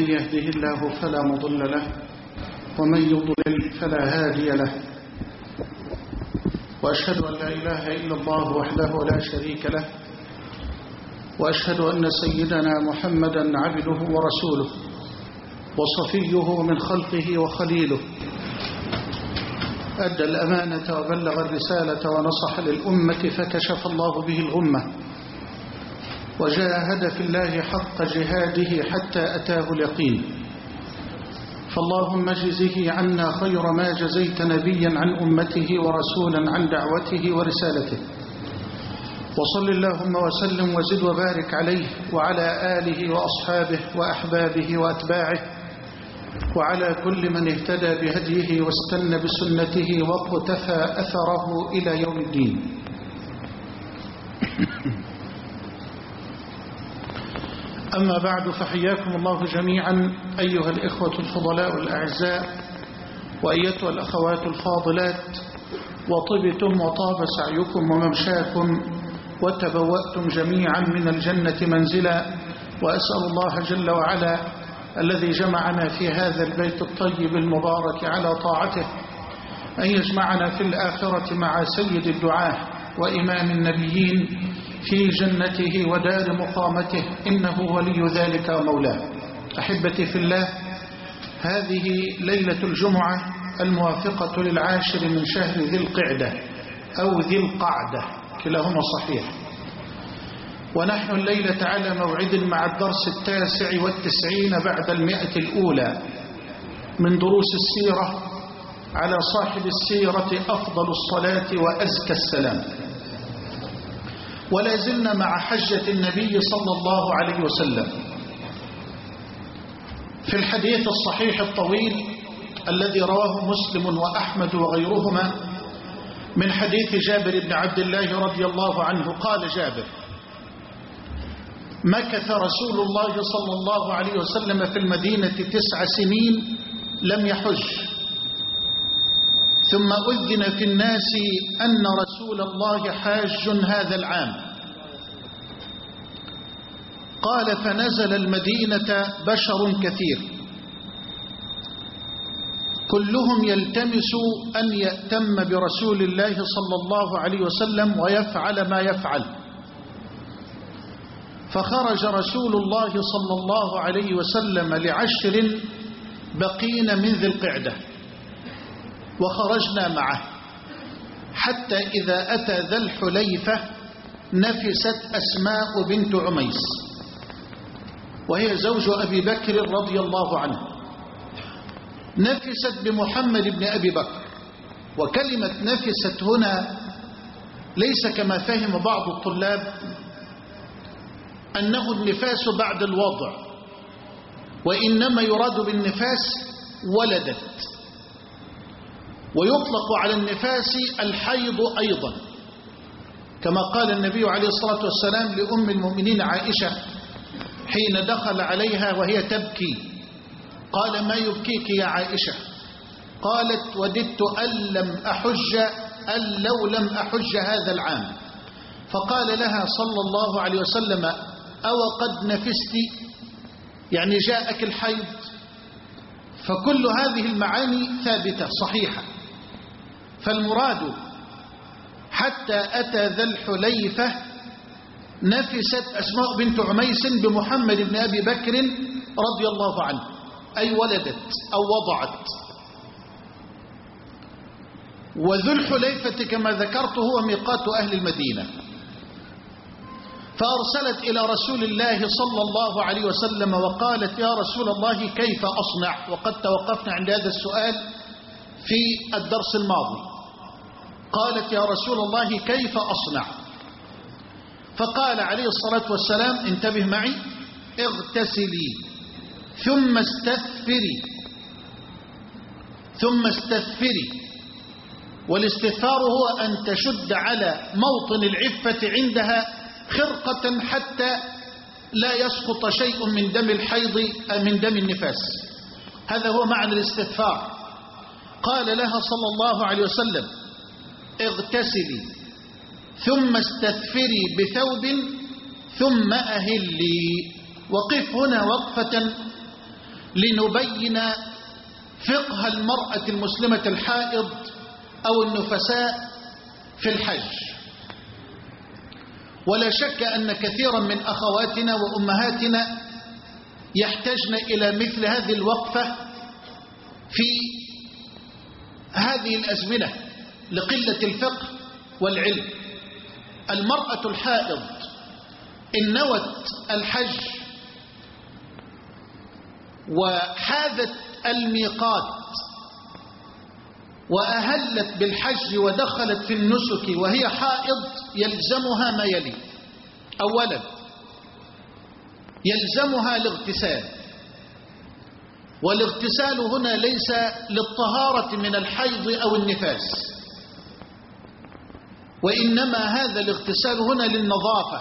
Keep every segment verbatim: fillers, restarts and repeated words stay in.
من يهده الله فلا مضل له ومن يضلل فلا هادي له، وأشهد أن لا إله إلا الله وحده لا شريك له، وأشهد أن سيدنا محمدا عبده ورسوله وصفيه من خلقه وخليله، أدى الأمانة وبلغ الرسالة ونصح للأمة فكشف الله به الغمة، وجاهد في الله حق جهاده حتى أتاه اليقين. فاللهم اجزه عنا خير ما جزيت نبيا عن أمته ورسولا عن دعوته ورسالته، وصل اللهم وسلم وزد وبارك عليه وعلى آله وأصحابه وأحبابه وأتباعه وعلى كل من اهتدى بهديه واستنى بسنته واقتفى أثره إلى يوم الدين. أما بعد، فحياكم الله جميعا أيها الإخوة الفضلاء الأعزاء وأيتها الأخوات الفاضلات، وطبتم وطاب سعيكم وممشاكم وتبوأتم جميعا من الجنة منزلا، وأسأل الله جل وعلا الذي جمعنا في هذا البيت الطيب المبارك على طاعته أن يجمعنا في الآخرة مع سيد الدعاة وإمام النبيين في جنته ودار مقامته، إنه ولي ذلك ومولاه. أحبتي في الله، هذه ليلة الجمعة الموافقة للعاشر من شهر ذي القعدة أو ذي القعدة، كلاهما صحيح، ونحن الليلة على موعد مع الدرس التاسع والتسعين بعد المئة الأولى من دروس السيرة على صاحب السيرة أفضل الصلاة وأزكى السلام. ولا زلنا مع حجة النبي صلى الله عليه وسلم في الحديث الصحيح الطويل الذي رواه مسلم وأحمد وغيرهما من حديث جابر بن عبد الله رضي الله عنه. قال جابر: مكث رسول الله صلى الله عليه وسلم في المدينة تسع سنين لم يحج، ثم أذن في الناس أن رسول الله حاج هذا العام. قال: فنزل المدينة بشر كثير كلهم يلتمس أن يأتم برسول الله صلى الله عليه وسلم ويفعل ما يفعل، فخرج رسول الله صلى الله عليه وسلم لعشر بقين من ذي القعدة، وخرجنا معه حتى إذا أتى ذا الحليفة نفست أسماء بنت عميس، وهي زوج أبي بكر رضي الله عنه، نفست بمحمد بن أبي بكر. وكلمة نفست هنا ليس كما فهم بعض الطلاب أنه النفاس بعد الوضع، وإنما يراد بالنفاس ولدت، ويطلق على النفاس الحيض أيضا، كما قال النبي عليه الصلاة والسلام لأم المؤمنين عائشة حين دخل عليها وهي تبكي، قال: ما يبكيك يا عائشة؟ قالت: وددت أن لم أحج أن لو لم أحج هذا العام. فقال لها صلى الله عليه وسلم: أو قد نفست؟ يعني جاءك الحيض؟ فكل هذه المعاني ثابتة صحيحة. فالمراد حتى أتى ذا الحليفة نفست أسماء بنت عميس بمحمد بن أبي بكر رضي الله عنه، أي ولدت أو وضعت. وذو الحليفة كما ذكرت هو ميقات أهل المدينة. فأرسلت إلى رسول الله صلى الله عليه وسلم وقالت: يا رسول الله كيف أصنع؟ وقد توقفنا عند هذا السؤال في الدرس الماضي. قالت: يا رسول الله كيف أصنع؟ فقال عليه الصلاة والسلام: انتبه معي، اغتسلي ثم استثفري ثم استثفري والاستثفار هو أن تشد على موطن العفة عندها خرقة حتى لا يسقط شيء من دم الحيض من دم النفاس، هذا هو معنى الاستثفار. قال لها صلى الله عليه وسلم: اغتسلي ثم استثفري بثوب ثم أهلي. وقف هنا وقفة لنبين فقه المرأة المسلمة الحائض أو النفساء في الحج. ولا شك أن كثيرا من أخواتنا وأمهاتنا يحتاجن إلى مثل هذه الوقفة في هذه الأزمنة لقلة الفقه والعلم. المرأة الحائض إن نوت الحج وحاذت الميقات وأهلت بالحج ودخلت في النسك وهي حائض يلزمها ما يلي. أولا يلزمها الاغتسال، والاغتسال هنا ليس للطهارة من الحيض أو النفاس، وإنما هذا الاغتسال هنا للنظافة،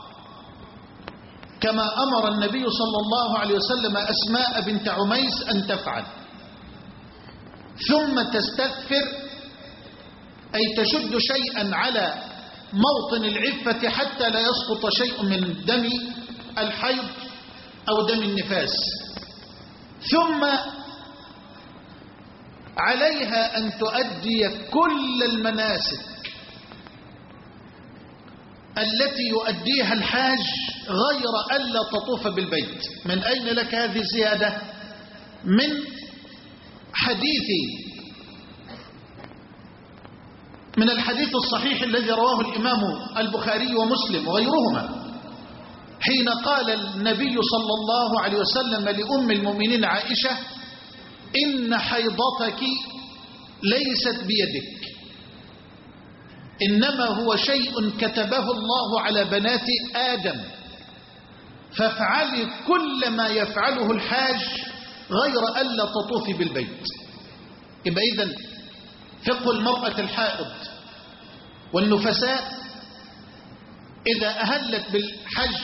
كما أمر النبي صلى الله عليه وسلم أسماء بنت عميس أن تفعل. ثم تستغفر، أي تشد شيئا على موطن العفة حتى لا يسقط شيء من دم الحيض أو دم النفاس. ثم عليها أن تؤدي كل المناسك التي يؤديها الحاج غير ألا تطوف بالبيت. من أين لك هذه الزيادة؟ من حديث من الحديث الصحيح الذي رواه الإمام البخاري ومسلم وغيرهما، حين قال النبي صلى الله عليه وسلم لأم المؤمنين عائشة: إن حيضتك ليست بيدك، إنما هو شيء كتبه الله على بنات آدم، فافعلي كل ما يفعله الحاج غير ألا تطوفي بالبيت. يبقى إذن فقه المرأة الحائض والنفساء إذا أهلت بالحج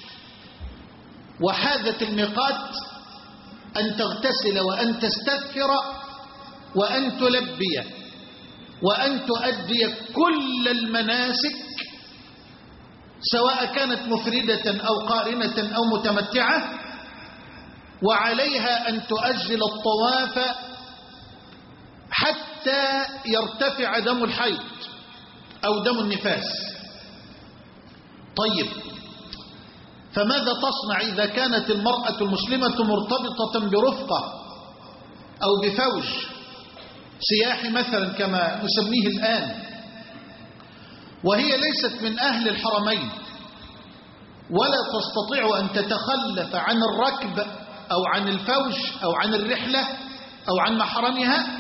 وحاذت الميقات أن تغتسل وأن تستغفر وأن تلبي وأن تؤدي كل المناسك، سواء كانت مفردة أو قارنة أو متمتعة، وعليها أن تؤجل الطواف حتى يرتفع دم الحيض أو دم النفاس. طيب، فماذا تصنع إذا كانت المرأة المسلمة مرتبطة برفقة أو بفوج سياحي مثلا كما نسميه الآن، وهي ليست من أهل الحرمين ولا تستطيع أن تتخلف عن الركب أو عن الفوج أو عن الرحلة أو عن محرمها؟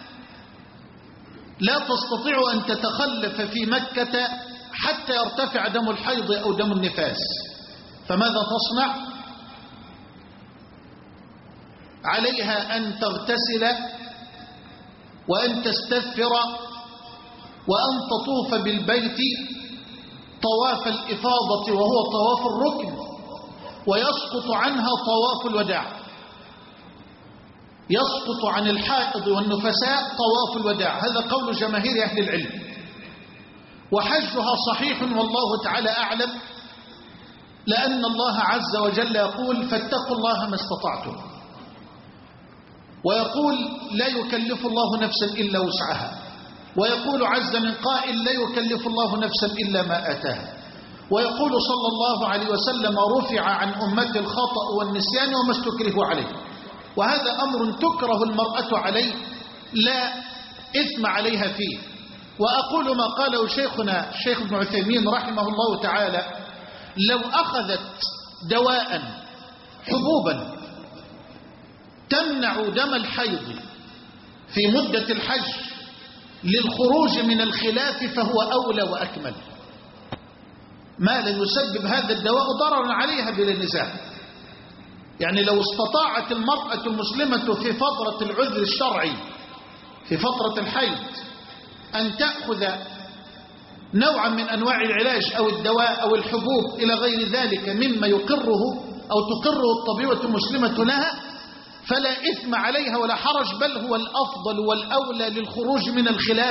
لا تستطيع أن تتخلف في مكة حتى يرتفع دم الحيض أو دم النفاس، فماذا تصنع؟ عليها أن تغتسل وأن تستغفر وأن تطوف بالبيت طواف الإفاضة وهو طواف الركن، ويسقط عنها طواف الوداع. يسقط عن الحائض والنفساء طواف الوداع، هذا قول جماهير أهل العلم، وحجها صحيح والله تعالى أعلم، لأن الله عز وجل يقول: فاتقوا الله ما استطعتم، ويقول: لا يكلف الله نفسا إلا وسعها، ويقول عز من قائل: لا يكلف الله نفسا إلا ما آتاها، ويقول صلى الله عليه وسلم: رفع عن أمتي الخطأ والنسيان وما استكرهوا عليه. وهذا أمر تكره المرأة عليه لا إثم عليها فيه. وأقول ما قاله شيخنا الشيخ ابن عثيمين رحمه الله تعالى: لو أخذت دواء حبوبا تمنع دم الحيض في مدة الحج للخروج من الخلاف فهو أولى وأكمل، ما لن يسبب هذا الدواء ضررا عليها بلا نزاع. يعني لو استطاعت المرأة المسلمة في فترة العذر الشرعي في فترة الحيض أن تأخذ نوعا من أنواع العلاج أو الدواء أو الحبوب إلى غير ذلك مما يقره أو تقره الطبيعة المسلمة لها، فلا إثم عليها ولا حرج، بل هو الأفضل والأولى للخروج من الخلاف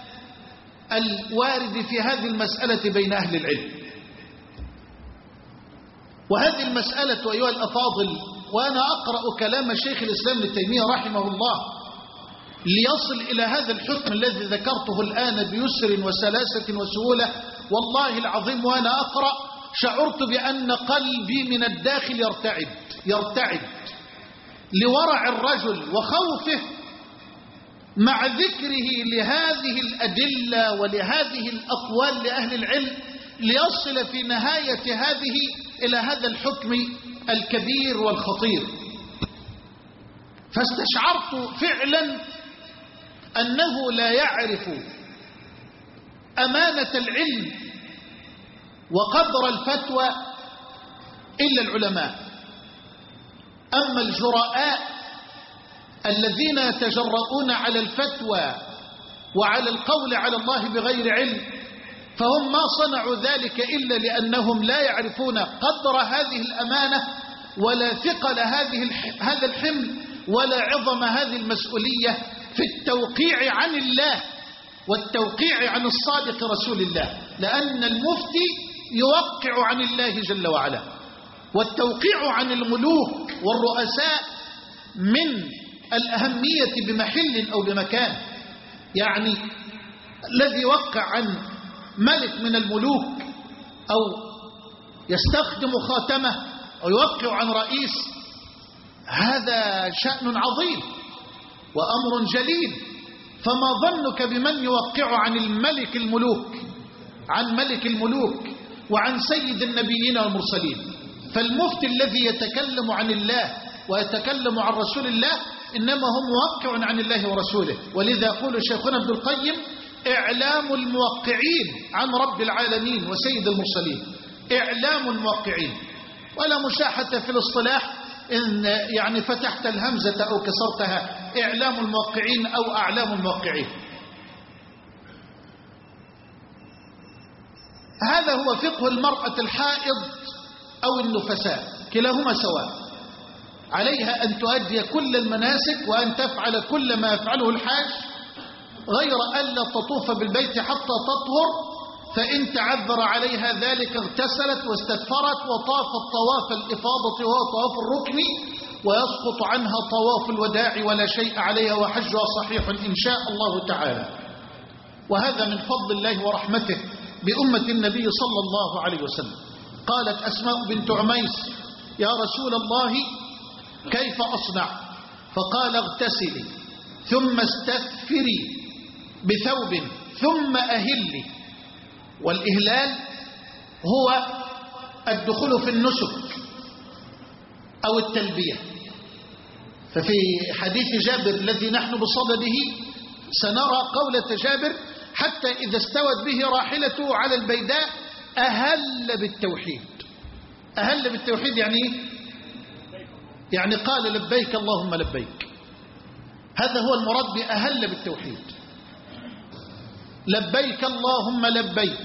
الوارد في هذه المسألة بين أهل العلم. وهذه المسألة أيها الأفاضل وأنا أقرأ كلام الشيخ الإسلام ابن تيمية رحمه الله ليصل إلى هذا الحكم الذي ذكرته الآن بيسر وسلاسة وسهولة، والله العظيم وأنا أقرأ شعرت بأن قلبي من الداخل يرتعد يرتعد لورع الرجل وخوفه مع ذكره لهذه الأدلة ولهذه الأقوال لأهل العلم، ليصل في نهاية هذه إلى هذا الحكم الكبير والخطير. فاستشعرت فعلا أنه لا يعرف أمانة العلم وقدر الفتوى إلا العلماء. أما الجراء الذين يتجرؤون على الفتوى وعلى القول على الله بغير علم فهم ما صنعوا ذلك إلا لأنهم لا يعرفون قدر هذه الأمانة ولا ثقل هذه هذا الحمل ولا عظم هذه المسؤولية في التوقيع عن الله والتوقيع عن الصادق رسول الله، لأن المفتي يوقع عن الله جل وعلا، والتوقيع عن الملوك والرؤساء من الأهمية بمحل أو بمكان. يعني الذي يوقع عن ملك من الملوك أو يستخدم خاتمه أو يوقع عن رئيس، هذا شأن عظيم وأمر جليل، فما ظنك بمن يوقع عن الملك الملوك عن ملك الملوك وعن سيد النبيين والمرسلين. فالمفتي الذي يتكلم عن الله ويتكلم عن رسول الله إنما هو موقع عن الله ورسوله. ولذا يقول شيخنا ابن القيم: إعلام الموقعين عن رب العالمين وسيد المرسلين، إعلام الموقعين. ولا مشاحة في الاصطلاح إن يعني فتحت الهمزة أو كسرتها، إعلام الموقعين أو أعلام الموقعين. هذا هو فقه المرأة الحائض أو النفساء، كلاهما سواء، عليها أن تؤدي كل المناسك وأن تفعل كل ما يفعله الحاج، غير ألا تطوف بالبيت حتى تطهر، فإن تعذر عليها ذلك اغتسلت واستدفرت وطافت طواف الإفاضة وهو طواف الركن، ويسقط عنها طواف الوداع ولا شيء عليها وحجها صحيح إن شاء الله تعالى. وهذا من فضل الله ورحمته بأمة النبي صلى الله عليه وسلم. قالت أسماء بنت عميس: يا رسول الله كيف أصنع؟ فقال: اغتسلي ثم استثفري بثوب ثم أهلي. والإهلال هو الدخول في النسك أو التلبية. ففي حديث جابر الذي نحن بصدده سنرى قولة جابر: حتى إذا استوت به راحلته على البيداء أهل بالتوحيد. أهل بالتوحيد يعني يعني قال: لبيك اللهم لبيك. هذا هو المراد بأهل بالتوحيد. لبيك اللهم لبيك،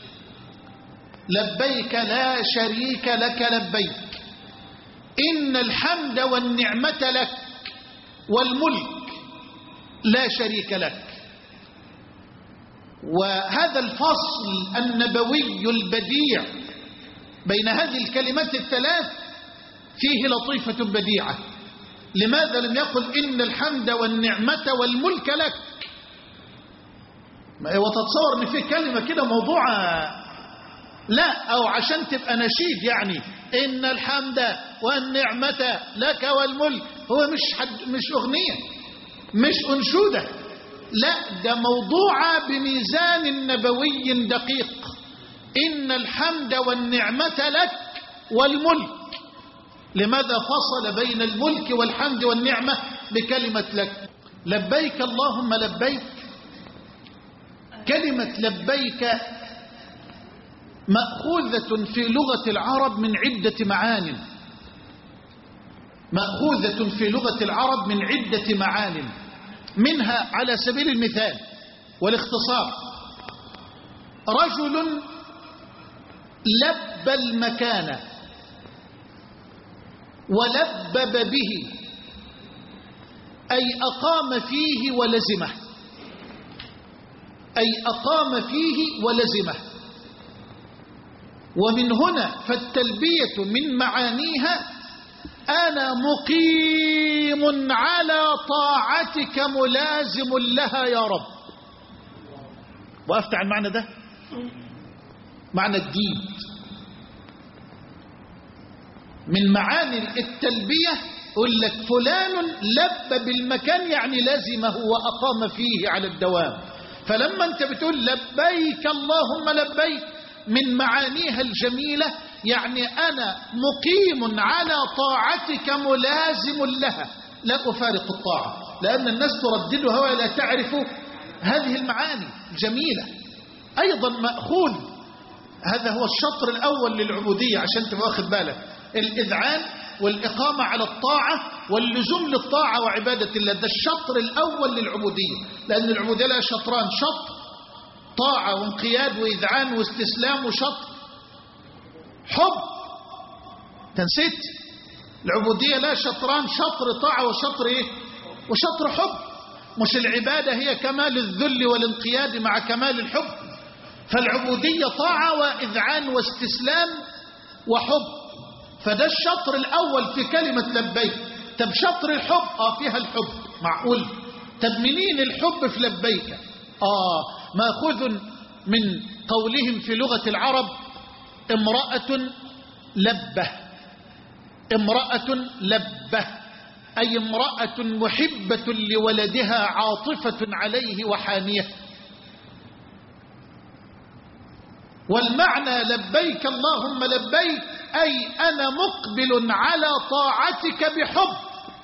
لبيك لا شريك لك لبيك، إن الحمد والنعمة لك والملك لا شريك لك. وهذا الفصل النبوي البديع بين هذه الكلمات الثلاث فيه لطيفة بديعة. لماذا لم يقل إن الحمد والنعمة والملك لك؟ وتتصور ان في كلمة كده موضوعة، لا، او عشان تبقى نشيد، يعني ان الحمد والنعمة لك والملك، هو مش حد مش اغنية مش انشودة، لا، ده موضوعة بميزان نبوي دقيق. ان الحمد والنعمة لك والملك. لماذا فصل بين الملك والحمد والنعمة بكلمة لك؟ لبيك اللهم لبيك، كلمة لبيك مأخوذة في لغة العرب من عدة معان، مأخوذة في لغة العرب من عدة معان. منها على سبيل المثال والاختصار: رجل لب المكان ولبب به، أي أقام فيه ولزمه، أي أقام فيه ولزمه. ومن هنا فالتلبية من معانيها أنا مقيم على طاعتك ملازم لها يا رب. وقفت على المعنى ده، معنى جديد من معاني التلبية. يقول لك فلان لب بالمكان يعني لزمه وأقام فيه على الدوام. فلما أنت بتقول لبيك اللهم لبيك من معانيها الجميلة يعني أنا مقيم على طاعتك ملازم لها، لا أفارق الطاعة، لأن الناس ترددها ولا تعرف هذه المعاني الجميلة. أيضا مأخوذ، هذا هو الشطر الأول للعبودية عشان تبقى واخد بالك، الإذعان والإقامة على الطاعة واللزوم للطاعة وعبادة الله، ده الشطر الأول للعبودية. لأن العبودية لها شطران، شطر طاعة وانقياد وإذعان واستسلام، وشطر حب. تنسيت العبودية لها شطران، شطر طاعة وشطر إيه؟ وشطر حب. مش العبادة هي كمال الذل والانقياد مع كمال الحب، فالعبودية طاعة وإذعان واستسلام وحب. فده الشطر الأول في كلمة لبيك. طب شطر الحب آه فيها الحب، معقول؟ طب منين الحب في لبيك؟ آه ماخوذ من قولهم في لغة العرب امرأة لبة. امرأة لبة أي امرأة محبة لولدها عاطفة عليه وحانية. والمعنى لبيك اللهم لبيك أي أنا مقبل على طاعتك بحب،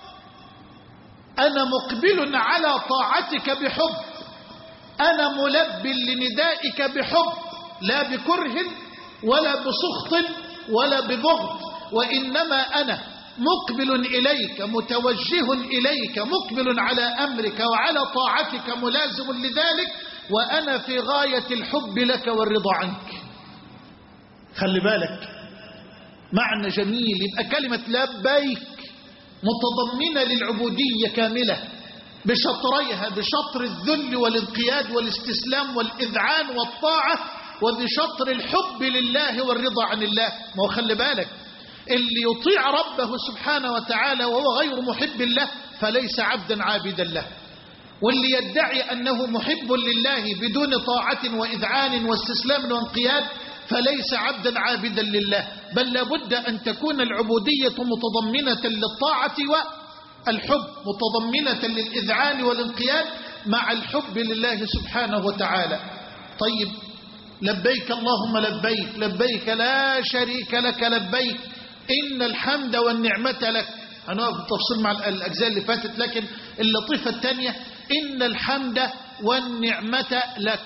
أنا مقبل على طاعتك بحب، أنا ملب لندائك بحب، لا بكره ولا بسخط ولا ببغض، وإنما أنا مقبل إليك متوجه إليك مقبل على أمرك وعلى طاعتك ملازم لذلك، وأنا في غاية الحب لك والرضا عنك. خلي بالك معنى جميل. يبقى كلمة لبيك متضمنة للعبودية كاملة بشطريها، بشطر الذل والانقياد والاستسلام والإذعان والطاعة، وبشطر الحب لله والرضا عن الله. ما هو خلي بالك اللي يطيع ربه سبحانه وتعالى وهو غير محب له فليس عبدا عابدا له، واللي يدعي أنه محب لله بدون طاعة وإذعان واستسلام وانقياد فليس عبدا عابدا لله، بل لابد أن تكون العبودية متضمنة للطاعة والحب، متضمنة للإذعان والانقياد مع الحب لله سبحانه وتعالى. طيب لبيك اللهم لبيك، لبيك لا شريك لك لبيك إن الحمد والنعمة لك. هنقف بالتفصيل مع الأجزاء اللي فاتت، لكن اللطيفة الثانية إن الحمد والنعمة لك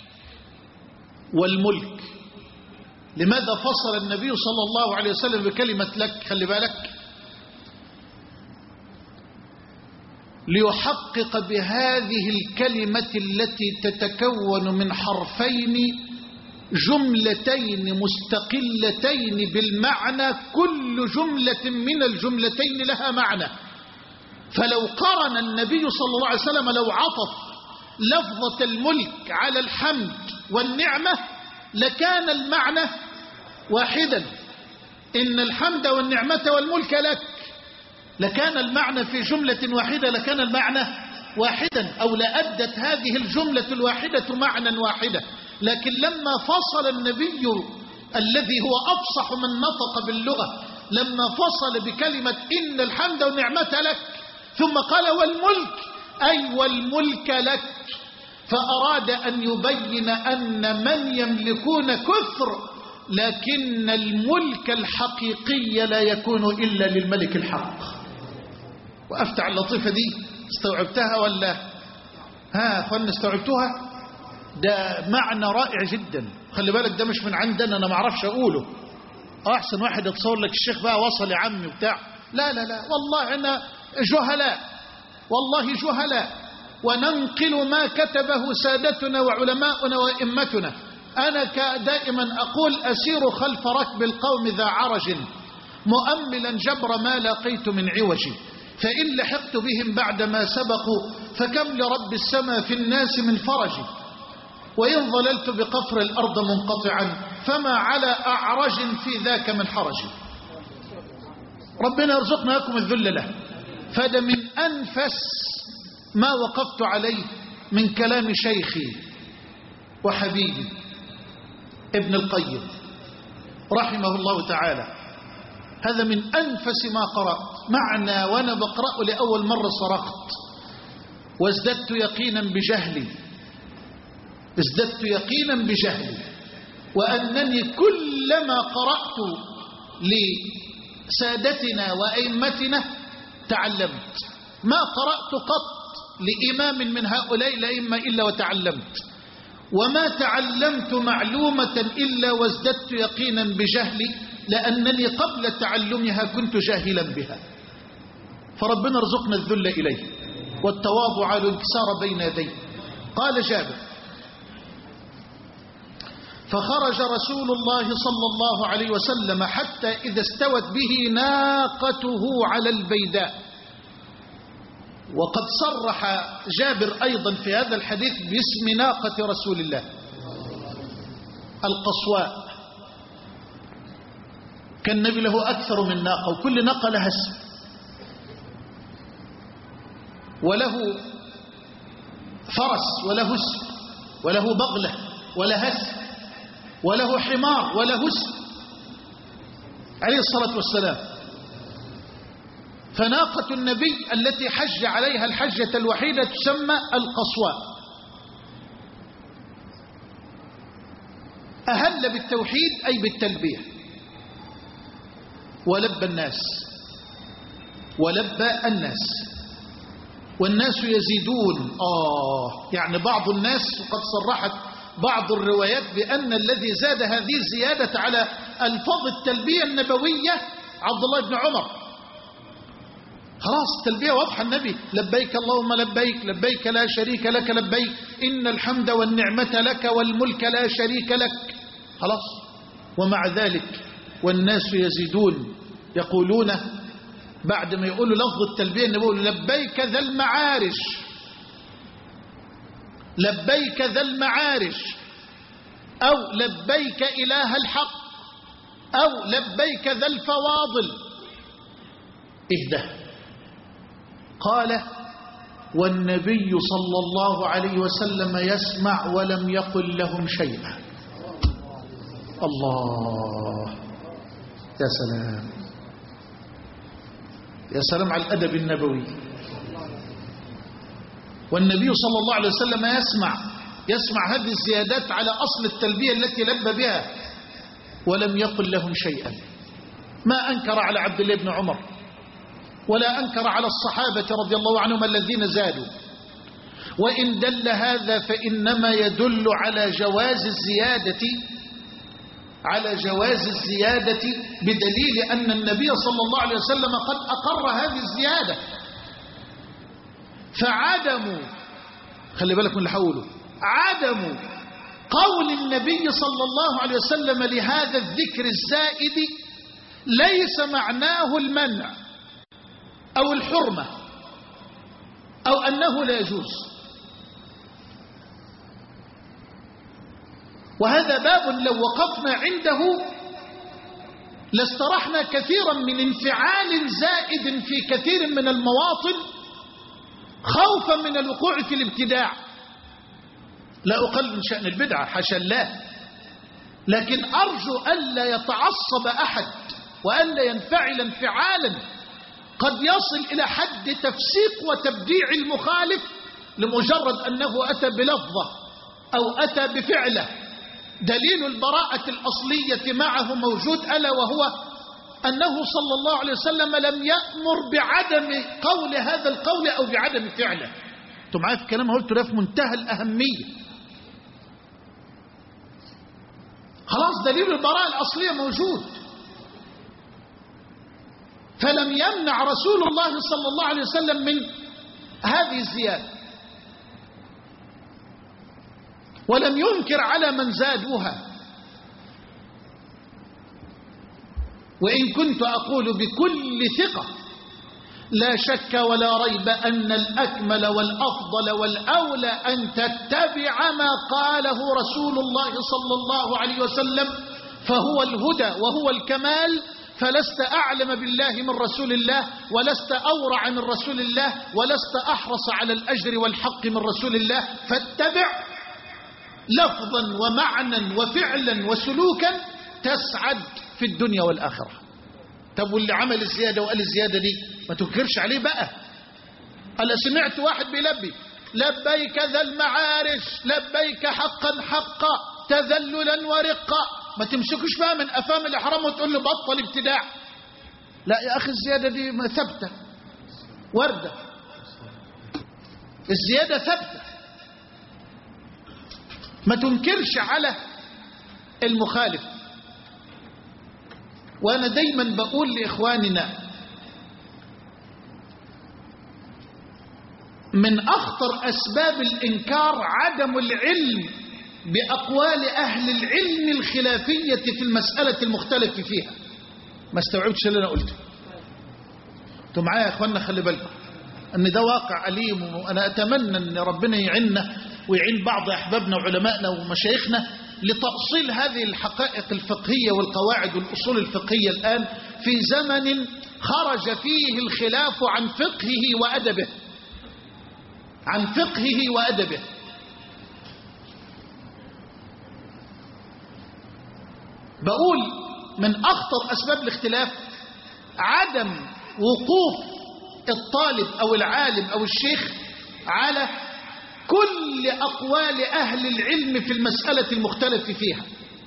والملك. لماذا فصل النبي صلى الله عليه وسلم بكلمة لك؟ خلي بالك ليحقق بهذه الكلمة التي تتكون من حرفين جملتين مستقلتين بالمعنى، كل جملة من الجملتين لها معنى. فلو قرن النبي صلى الله عليه وسلم، لو عطف لفظة الملك على الحمد والنعمة لكان المعنى واحدا، إن الحمد والنعمة والملك لك، لكان المعنى في جملة واحدة، لكان المعنى واحدا، أو لأدت هذه الجملة الواحدة معنى واحدة. لكن لما فصل النبي الذي هو أفصح من نطق باللغة، لما فصل بكلمة إن الحمد والنعمة لك ثم قال والملك أي والملك لك، فأراد أن يبين أن من يملكون كثر، لكن الملك الحقيقي لا يكون إلا للملك الحق. وأفتح اللطيفة دي، استوعبتها ولا ها أخوان؟ استوعبتوها؟ ده معنى رائع جدا. خلي بالك ده مش من عندنا، أنا ما اعرفش أقوله. أحسن واحد يتصور لك الشيخ بقى وصل يا عمي وبتاع، لا لا لا والله أنا جهلاء، والله جهلاء، وننقل ما كتبه سادتنا وعلماؤنا وإمتنا. أنا دائما أقول أسير خلف ركب القوم ذا عرج مؤملا جبر ما لقيت من عوج، فإن لحقت بهم بعدما سبقوا فكم لرب السماء في الناس من فرج، وإن ظللت بقفر الأرض منقطعا فما على أعرج في ذاك من حرج. ربنا يرزقنا لكم الذل له. فده من أنفس ما وقفت عليه من كلام شيخي وحبيبي ابن القيم رحمه الله تعالى. هذا من أنفس ما قرأت، معنى وأنا بقرأه لأول مرة صرخت وازددت يقينا بجهلي، ازددت يقينا بجهلي، وأنني كلما قرأت لسادتنا وأئمتنا تعلمت. ما قرأت قط لإمام من هؤلاء الأئمة إلا وتعلمت، وما تعلمت معلومة إلا وازددت يقينا بجهلي، لأنني قبل تعلمها كنت جاهلا بها. فربنا ارزقنا الذل إليه والتواضع والانكسار بين يديه. قال جابر: فخرج رسول الله صلى الله عليه وسلم حتى إذا استوت به ناقته على البيداء. وقد صرح جابر أيضا في هذا الحديث باسم ناقة رسول الله القصواء. كان النبي له أكثر من ناقة، وكل ناقة لها اسم، وله فرس وله اسم، وله بغلة وله اسم، وله حمار وله اسم عليه الصلاة والسلام. فناقة النبي التي حج عليها الحجة الوحيدة تسمى القصواء. أهل بالتوحيد أي بالتلبية، ولبى الناس ولبى الناس والناس يزيدون. آه يعني بعض الناس قد صرحت بعض الروايات بأن الذي زاد هذه الزيادة على ألفاظ التلبية النبوية عبد الله بن عمر. خلاص التلبية واضحة، النبي لبيك اللهم لبيك، لبيك لا شريك لك لبيك، إن الحمد والنعمة لك والملك لا شريك لك. خلاص. ومع ذلك والناس يزيدون، يقولون بعد ما يقولوا لفظ التلبية يقولوا لبيك ذا المعارج، لبيك ذا المعارج، أو لبيك إله الحق، أو لبيك ذا الفواضل. اهدى. قال: والنبي صلى الله عليه وسلم يسمع ولم يقل لهم شيئا. الله، يا سلام يا سلام على الأدب النبوي. والنبي صلى الله عليه وسلم يسمع يسمع هذه الزيادات على أصل التلبية التي لبى بها ولم يقل لهم شيئا. ما أنكر على عبد الله بن عمر ولا أنكر على الصحابة رضي الله عنهم الذين زادوا. وإن دل هذا فإنما يدل على جواز الزيادة على جواز الزيادة بدليل أن النبي صلى الله عليه وسلم قد أقر هذه الزيادة. فعدم، خلي بالك من اللي حوله، عدم قول النبي صلى الله عليه وسلم لهذا الذكر الزائد ليس معناه المنع أو الحرمة أو أنه لا يجوز. وهذا باب لو وقفنا عنده لاسترحنا كثيرا من انفعال زائد في كثير من المواطن خوفا من الوقوع في الابتداع. لا أقل من شأن البدعة حاشا الله، لكن أرجو ألا يتعصب أحد وألا ينفعل انفعالا قد يصل إلى حد تفسيق وتبديع المخالف لمجرد أنه أتى بلفظة أو أتى بفعله. دليل البراءة الأصلية معه موجود، ألا وهو أنه صلى الله عليه وسلم لم يأمر بعدم قول هذا القول أو بعدم فعله. أنتم معايا في الكلام؟ قلت له في منتهى الأهمية. خلاص دليل البراءة الأصلية موجود. فلم يمنع رسول الله صلى الله عليه وسلم من هذه الزيادة، ولم ينكر على من زادوها. وإن كنت أقول بكل ثقة لا شك ولا ريب أن الأكمل والأفضل والأولى أن تتبع ما قاله رسول الله صلى الله عليه وسلم، فهو الهدى وهو الكمال. فلست أعلم بالله من رسول الله، ولست أورع من رسول الله، ولست أحرص على الأجر والحق من رسول الله، فاتبع لفظا ومعنى وفعلا وسلوكا تسعد في الدنيا والآخرة. طب واللي عمل الزيادة وقال الزيادة دي ما تنكرش عليه بقى. أنا سمعت واحد بيلبي لبيك ذا المعارج، لبيك حقا حقا تذللا ورقا، ما تمسكوش بقى من أفام الإحرام وتقول له بطل ابتداع. لا يا أخي، الزيادة دي ثابتة وردة، الزيادة ثابتة، ما تنكرش على المخالف. وأنا دايما بقول لإخواننا من أخطر أسباب الإنكار عدم العلم بأقوال أهل العلم الخلافية في المسألة المختلف فيها. ما استوعبتش اللي أنا قلته؟ انتوا معايا يا إخواننا؟ خلي بالكم أن ده واقع أليم، وأنا أتمنى أن ربنا يعيننا ويعين بعض أحبابنا وعلمائنا ومشايخنا لتأصيل هذه الحقائق الفقهية والقواعد والأصول الفقهية الآن في زمن خرج فيه الخلاف عن فقهه وأدبه، عن فقهه وأدبه. بقول من أخطر أسباب الاختلاف عدم وقوف الطالب أو العالم أو الشيخ على كل أقوال أهل العلم في المسألة المختلف فيها.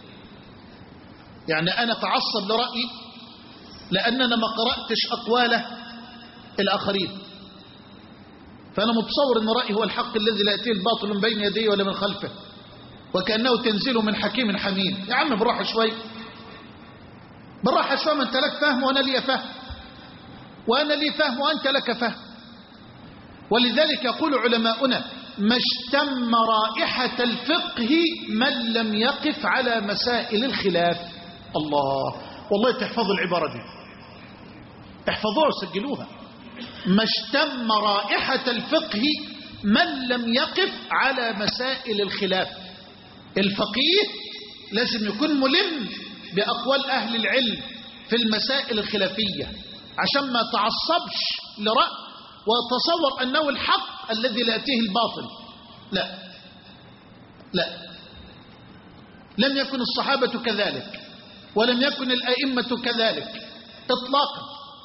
يعني أنا أتعصب لرأيي لأننا ما قرأتش أقوال الآخرين، فأنا متصور أن رأيي هو الحق الذي لا يأتيه الباطل من بين يديه ولا من خلفه، وكأنه تنزيل من حكيم حميد. يا عم بالراحة شوي، بالراحة شوي، ما أنت لك فهم وأنا لي فهم، وأنا لي فهم وأنت لك فهم. ولذلك يقول علماؤنا ما اشتم رائحة الفقه من لم يقف على مسائل الخلاف. الله، والله تحفظوا العبارة دي، احفظوها وسجلوها. ما اشتم رائحة الفقه من لم يقف على مسائل الخلاف. الفقيه لازم يكون ملم بأقوال أهل العلم في المسائل الخلافية عشان ما تعصبش لرأي وتصور أنه الحق الذي لا يأتيه الباطل. لا لا، لم يكن الصحابة كذلك، ولم يكن الأئمة كذلك إطلاقا.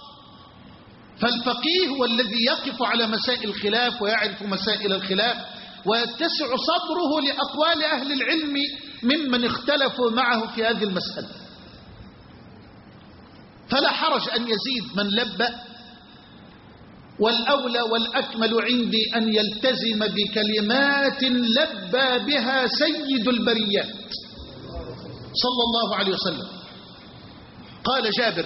فالفقيه هو الذي يقف على مسائل الخلاف ويعرف مسائل الخلاف ويتسع صدره لأقوال أهل العلم ممن اختلفوا معه في هذه المسألة. فلا حرج أن يزيد من لبى، والأولى والأكمل عندي أن يلتزم بكلمات لبى بها سيد البريات صلى الله عليه وسلم. قال جابر: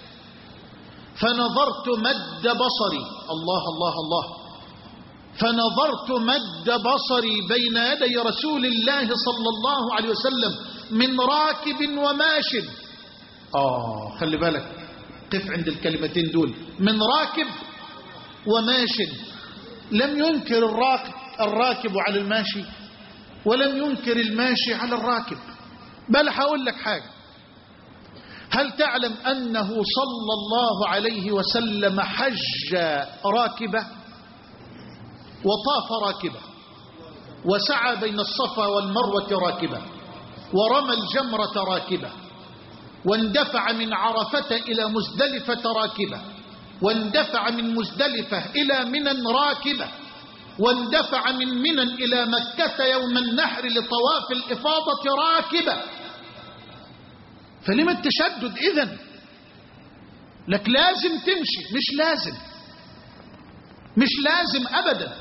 فنظرت مد بصري، الله الله الله، فنظرت مد بصري بين يدي رسول الله صلى الله عليه وسلم من راكب وماش. آه خلي بالك، قف عند الكلمتين دول، من راكب وماش. لم ينكر الراكب الراكب على الماشي، ولم ينكر الماشي على الراكب. بل هقول لك حاجة، هل تعلم أنه صلى الله عليه وسلم حج راكبة وطاف راكبة وسعى بين الصفا والمروة راكبة ورمى الجمرة راكبة واندفع من عرفة إلى مزدلفة راكبة واندفع من مزدلفة إلى منى راكبة واندفع من منى إلى مكة يوم النحر لطواف الإفاضة راكبة. فلما التشدد إذن؟ لك لازم تمشي، مش لازم، مش لازم أبدا،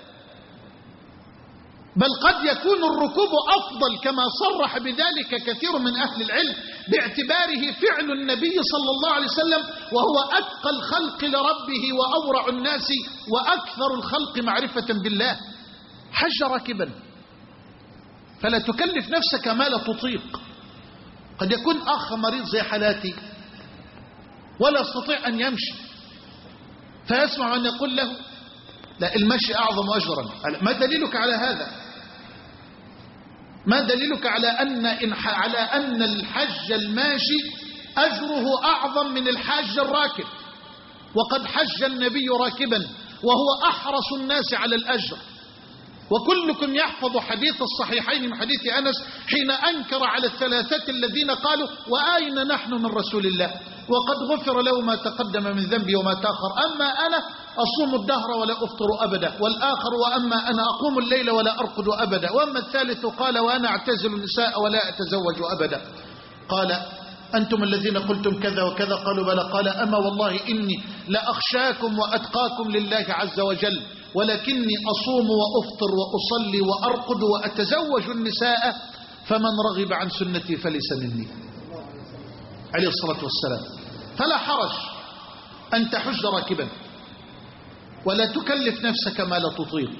بل قد يكون الركوب أفضل كما صرح بذلك كثير من أهل العلم باعتباره فعل النبي صلى الله عليه وسلم، وهو أتقى الخلق لربه وأورع الناس وأكثر الخلق معرفة بالله. حج راكبا، فلا تكلف نفسك ما لا تطيق. قد يكون أخ مريض زي حالاتي ولا يستطيع أن يمشي، فيسمع أن يقول له لا المشي أعظم أجرا. ما دليلك على هذا؟ ما دليلك على أن على أن الحج الماشي أجره أعظم من الحاج الراكب، وقد حج النبي راكبا وهو أحرص الناس على الأجر. وكلكم يحفظ حديث الصحيحين من حديث أنس حين أنكر على الثلاثة الذين قالوا وأين نحن من رسول الله وقد غفر له ما تقدم من ذنبي وما تأخر، أما أنا أصوم الدهر ولا أفطر أبدا، والآخر وأما أنا أقوم الليل ولا أرقد أبدا، وأما الثالث قال وأنا أعتزل النساء ولا أتزوج أبدا. قال أنتم الذين قلتم كذا وكذا، قالوا بلى. قال أما والله إني لأخشاكم وأتقاكم لله عز وجل، ولكني أصوم وأفطر وأصلي وأرقد وأتزوج النساء، فمن رغب عن سنتي فليس مني عليه الصلاة والسلام. فلا حرج أن تحج راكبا ولا تكلف نفسك ما لا تطيق.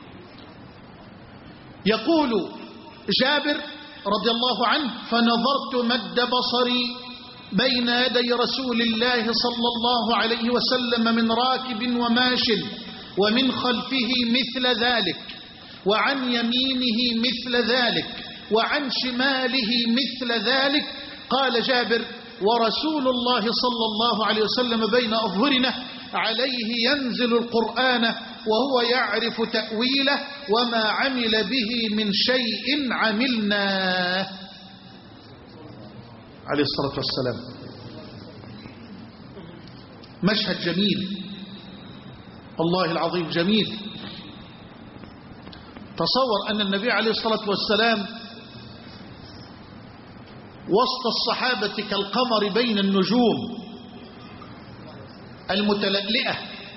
يقول جابر رضي الله عنه فنظرت مد بصري بين يدي رسول الله صلى الله عليه وسلم من راكب وماش، ومن خلفه مثل ذلك، وعن يمينه مثل ذلك، وعن شماله مثل ذلك. قال جابر ورسول الله صلى الله عليه وسلم بين أظهرنا، عليه ينزل القرآن وهو يعرف تأويله، وما عمل به من شيء عملناه عليه الصلاة والسلام. مشهد جميل والله العظيم جميل. تصور أن النبي عليه الصلاة والسلام وسط الصحابة كالقمر بين النجوم المتلألئة،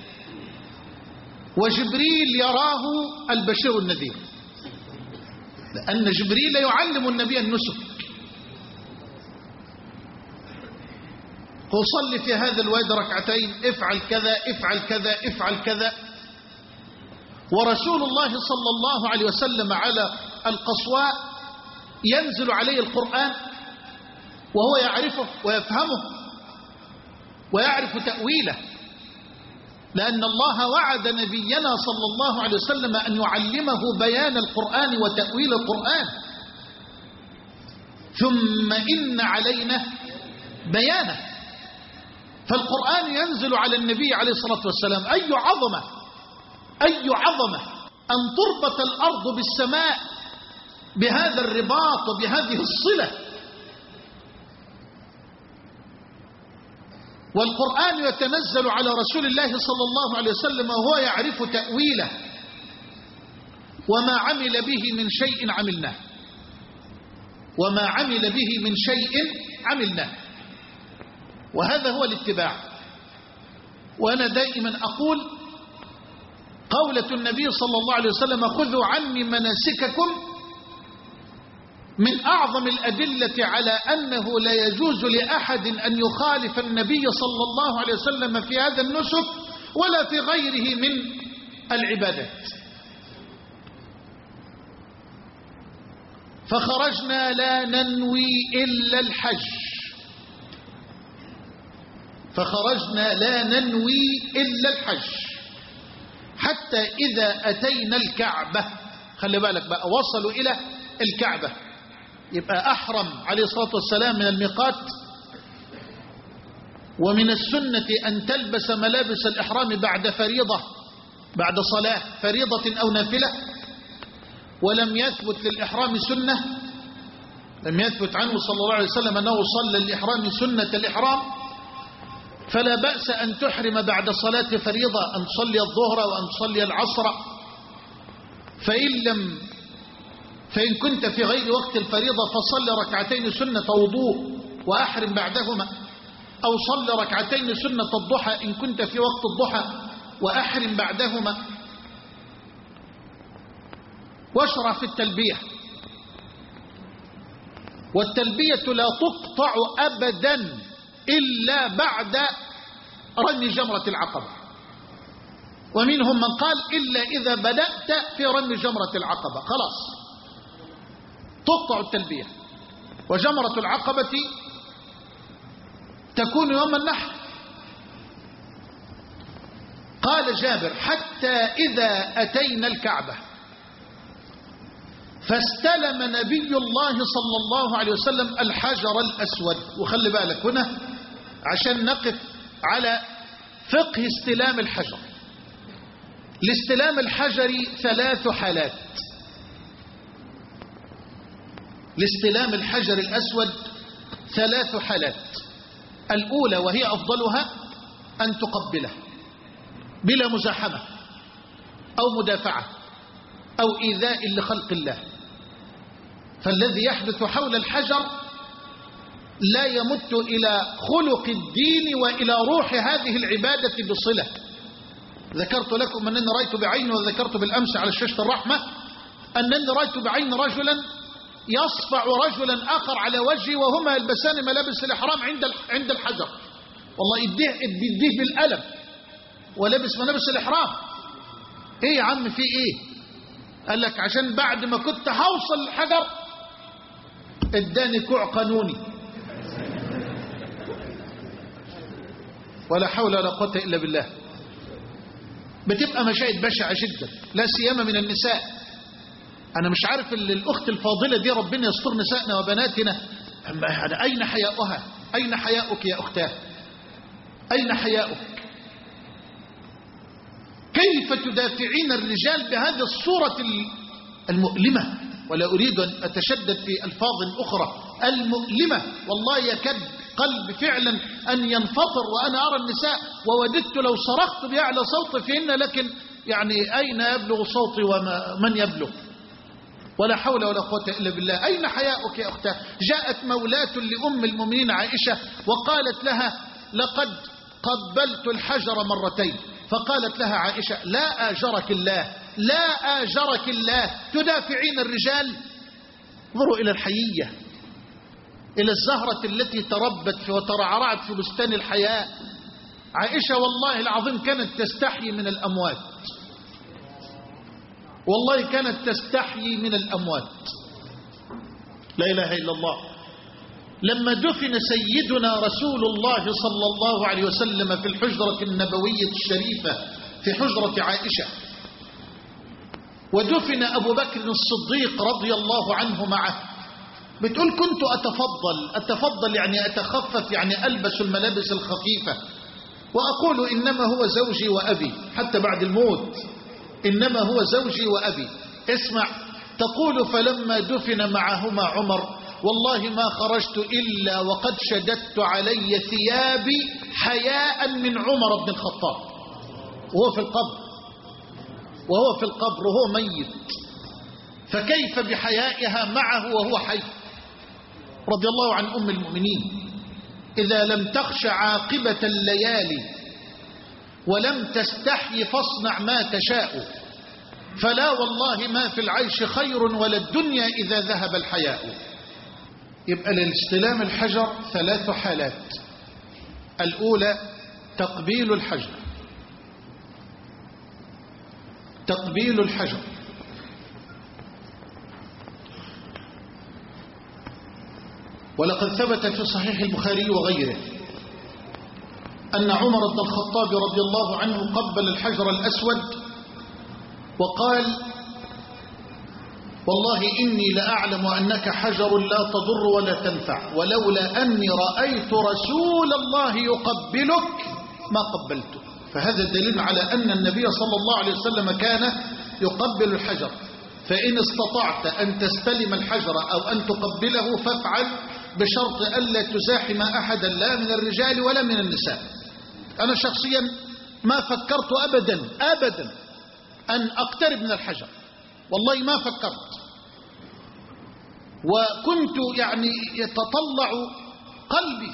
وجبريل يراه البشير النذير، لأن جبريل يعلم النبي النسك. وصل في هذا الوادي ركعتين، افعل كذا افعل كذا افعل كذا. ورسول الله صلى الله عليه وسلم على القصواء ينزل عليه القرآن وهو يعرفه ويفهمه ويعرف تأويله، لأن الله وعد نبينا صلى الله عليه وسلم أن يعلمه بيان القرآن وتأويل القرآن، ثم إن علينا بيانه. فالقرآن ينزل على النبي عليه الصلاة والسلام. أي عظمة أي عظمة أن تربط الأرض بالسماء بهذا الرباط وبهذه الصلة. والقرآن يتنزل على رسول الله صلى الله عليه وسلم وهو يعرف تأويله، وما عمل به من شيء عملناه وما عمل به من شيء عملناه. وهذا هو الاتباع. وأنا دائما أقول قولة النبي صلى الله عليه وسلم خذوا عني مناسككم من أعظم الأدلة على أنه لا يجوز لأحد أن يخالف النبي صلى الله عليه وسلم في هذا النسك ولا في غيره من العبادات. فخرجنا لا ننوي إلا الحج فخرجنا لا ننوي إلا الحج حتى إذا أتينا الكعبة. خلي بالك بقى، وصلوا إلى الكعبة، يبقى أحرم عليه الصلاة والسلام من الميقات. ومن السنة أن تلبس ملابس الإحرام بعد فريضة، بعد صلاة فريضة أو نافلة. ولم يثبت للإحرام سنة، لم يثبت عنه صلى الله عليه وسلم أنه صلى الإحرام سنة الإحرام. فلا بأس أن تحرم بعد صلاة فريضة، أن تصلي الظهر وأن تصلي العصر. فإن لم فإن كنت في غير وقت الفريضة فصل ركعتين سنة وضوء وأحرم بعدهما، أو صل ركعتين سنة الضحى إن كنت في وقت الضحى وأحرم بعدهما. واشرع في التلبية. والتلبية لا تقطع أبدا إلا بعد رمي جمرة العقبة. ومنهم من قال إلا إذا بدأت في رمي جمرة العقبة خلاص تقطع التلبية. وجمرة العقبة تكون يوم النحر. قال جابر حتى إذا أتينا الكعبة فاستلم نبي الله صلى الله عليه وسلم الحجر الأسود. وخلي بالك هنا عشان نقف على فقه استلام الحجر. الاستلام الحجري ثلاث حالات. لاستلام الحجر الأسود ثلاث حالات. الأولى وهي أفضلها أن تقبله بلا مزاحمة أو مدافعة أو إيذاء لخلق الله. فالذي يحدث حول الحجر لا يمت إلى خلق الدين وإلى روح هذه العبادة بصلة. ذكرت لكم أنني رأيت بعيني، وذكرت بالأمس على شاشة الرحمة أنني رأيت بعين رجلا يصفع رجلا آخر على وجهه وهما يلبسان ملابس الإحرام عند عند الحجر. والله يديه يديه بالألم ولبس ملابس الإحرام. إيه يا عم في إيه؟ قال لك عشان بعد ما كنت هوصل الحجر اداني كوع قانوني. ولا حول ولا قوة إلا بالله. بتبقى مشاهد بشعة جدا، لا سيما من النساء. أنا مش عارف الأخت الفاضلة دي ربنا يستر نسائنا وبناتنا، أين حياؤها؟ أين حياؤك يا أختاه؟ أين حياؤك؟ كيف تدافعين الرجال بهذه الصورة المؤلمة؟ ولا أريد أن أتشدد في ألفاظ أخرى، المؤلمة. والله يكاد قلب فعلا أن ينفطر وأنا أرى النساء، ووددت لو صرخت بأعلى صوت فيهن، لكن يعني أين يبلغ صوتي ومن يبلغ؟ ولا حول ولا قوة إلا بالله. أين حياؤك يا أختاه؟ جاءت مولاة لأم المؤمنين عائشة وقالت لها لقد قبلت الحجر مرتين. فقالت لها عائشة لا آجرك الله، لا آجرك الله، تدافعين الرجال؟ انظروا إلى الحيية، إلى الزهرة التي تربت وترعرعت في بستان الحياة. عائشة والله العظيم كانت تستحيي من الأموات، والله كانت تستحيي من الأموات. لا إله إلا الله. لما دفن سيدنا رسول الله صلى الله عليه وسلم في الحجرة النبوية الشريفة في حجرة عائشة، ودفن أبو بكر الصديق رضي الله عنه معه، بتقول كنت أتفضل أتفضل يعني أتخفف، يعني ألبس الملابس الخفيفة، وأقول إنما هو زوجي وأبي، حتى بعد الموت إنما هو زوجي وأبي. اسمع، تقول فلما دفن معهما عمر والله ما خرجت إلا وقد شددت علي ثيابي حياء من عمر بن الخطاب وهو في القبر، وهو في القبر وهو ميت، فكيف بحيائها معه وهو حي؟ رضي الله عن أم المؤمنين. إذا لم تخش عاقبة الليالي ولم تستحي فاصنع ما تشاء، فلا والله ما في العيش خير ولا الدنيا إذا ذهب الحياء. يبقى لاستلام الحجر ثلاث حالات. الأولى تقبيل الحجر، تقبيل الحجر. ولقد ثبت في صحيح البخاري وغيره أن عمر بن الخطاب رضي الله عنه قبل الحجر الأسود وقال والله إني لأعلم أنك حجر لا تضر ولا تنفع، ولولا أني رأيت رسول الله يقبلك ما قبلته. فهذا دليل على أن النبي صلى الله عليه وسلم كان يقبل الحجر. فإن استطعت أن تستلم الحجر أو أن تقبله فافعل، بشرط ألا تزاحم أحدا لا من الرجال ولا من النساء. أنا شخصيا ما فكرت أبدا أبدا أن أقترب من الحجر، والله ما فكرت، وكنت يعني يتطلع قلبي،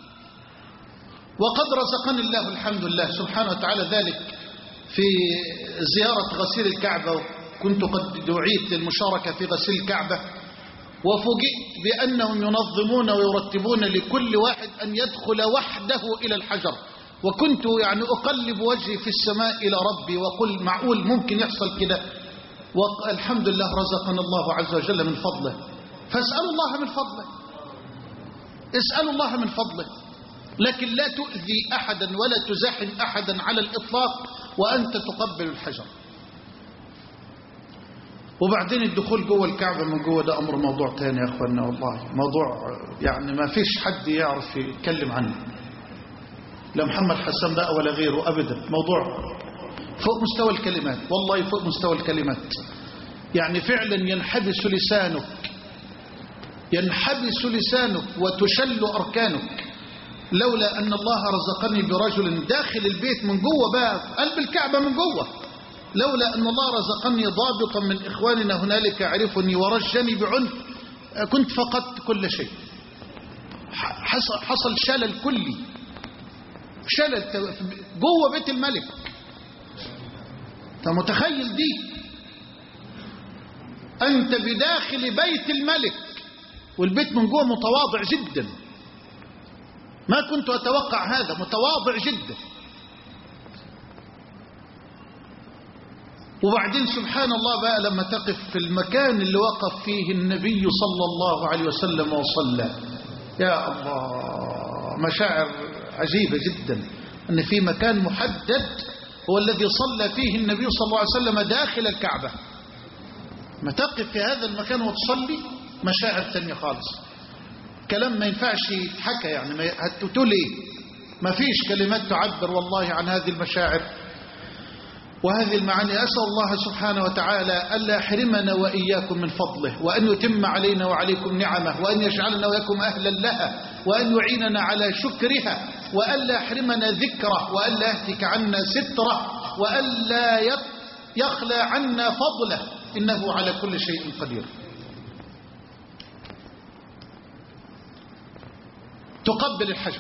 وقد رزقني الله الحمد لله سبحانه وتعالى ذلك في زيارة غسيل الكعبة. كنت قد دعيت للمشاركة في غسيل الكعبة، وفوجئت بأنهم ينظمون ويرتبون لكل واحد أن يدخل وحده إلى الحجر. وكنت يعني أقلب وجهي في السماء إلى ربي وقل معقول ممكن يحصل كده؟ والحمد لله رزقنا الله عز وجل من فضله. فاسألوا الله من فضله، اسألوا الله من فضله، لكن لا تؤذي أحدا ولا تزاحم أحدا على الإطلاق وأنت تقبل الحجر. وبعدين الدخول جوه الكعبة من جوه ده أمر موضوع تاني يا أخوانا، والله موضوع يعني ما فيش حد يعرف يتكلم عنه، لا محمد حسن بقى ولا غيره أبدا. موضوع فوق مستوى الكلمات، والله فوق مستوى الكلمات. يعني فعلا ينحبس لسانك، ينحبس لسانك وتشل أركانك لولا أن الله رزقني برجل داخل البيت من جوه بقى قلب الكعبة من جوه، لولا أن الله رزقني ضابطا من إخواننا هنالك يعرفني ورجني بعنف كنت فقدت كل شيء. حصل, حصل شلل كلي، شلل جوه بيت الملك. أنت متخيل دي؟ أنت بداخل بيت الملك والبيت من جوه متواضع جدا، ما كنت أتوقع هذا، متواضع جدا. وبعدين سبحان الله بقى لما تقف في المكان اللي وقف فيه النبي صلى الله عليه وسلم وصلى، يا الله، مشاعر عجيبة جدا أن في مكان محدد هو الذي صلى فيه النبي صلى الله عليه وسلم داخل الكعبة. ما تقف في هذا المكان وتصلي مشاعر ثانية خالص، كلام ما ينفعش يتحكى، يعني ما هتقول ايه، ما فيش كلمات تعبر والله عن هذه المشاعر وهذه المعاني. أسأل الله سبحانه وتعالى ألا يحرمنا وإياكم من فضله، وأن يتم علينا وعليكم نعمه، وأن يجعلنا وإياكم أهلا لها، وأن يعيننا على شكرها، وألا يحرمنا ذكره، وألا يهتك عنا ستره، وألا يخلى عنا فضله، إنه على كل شيء قدير. تقبل الحجر.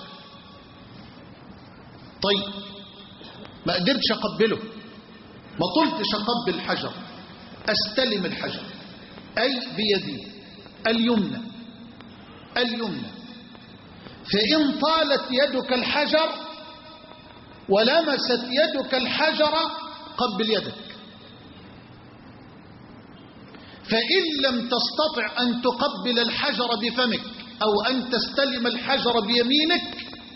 طيب ما قدرتش أقبله، ما طلتش أقبل الحجر، أستلم الحجر، أي بيدي اليمنى اليمنى فإن طالت يدك الحجر ولمست يدك الحجر قبل يدك، فإن لم تستطع أن تقبل الحجر بفمك أو أن تستلم الحجر بيمينك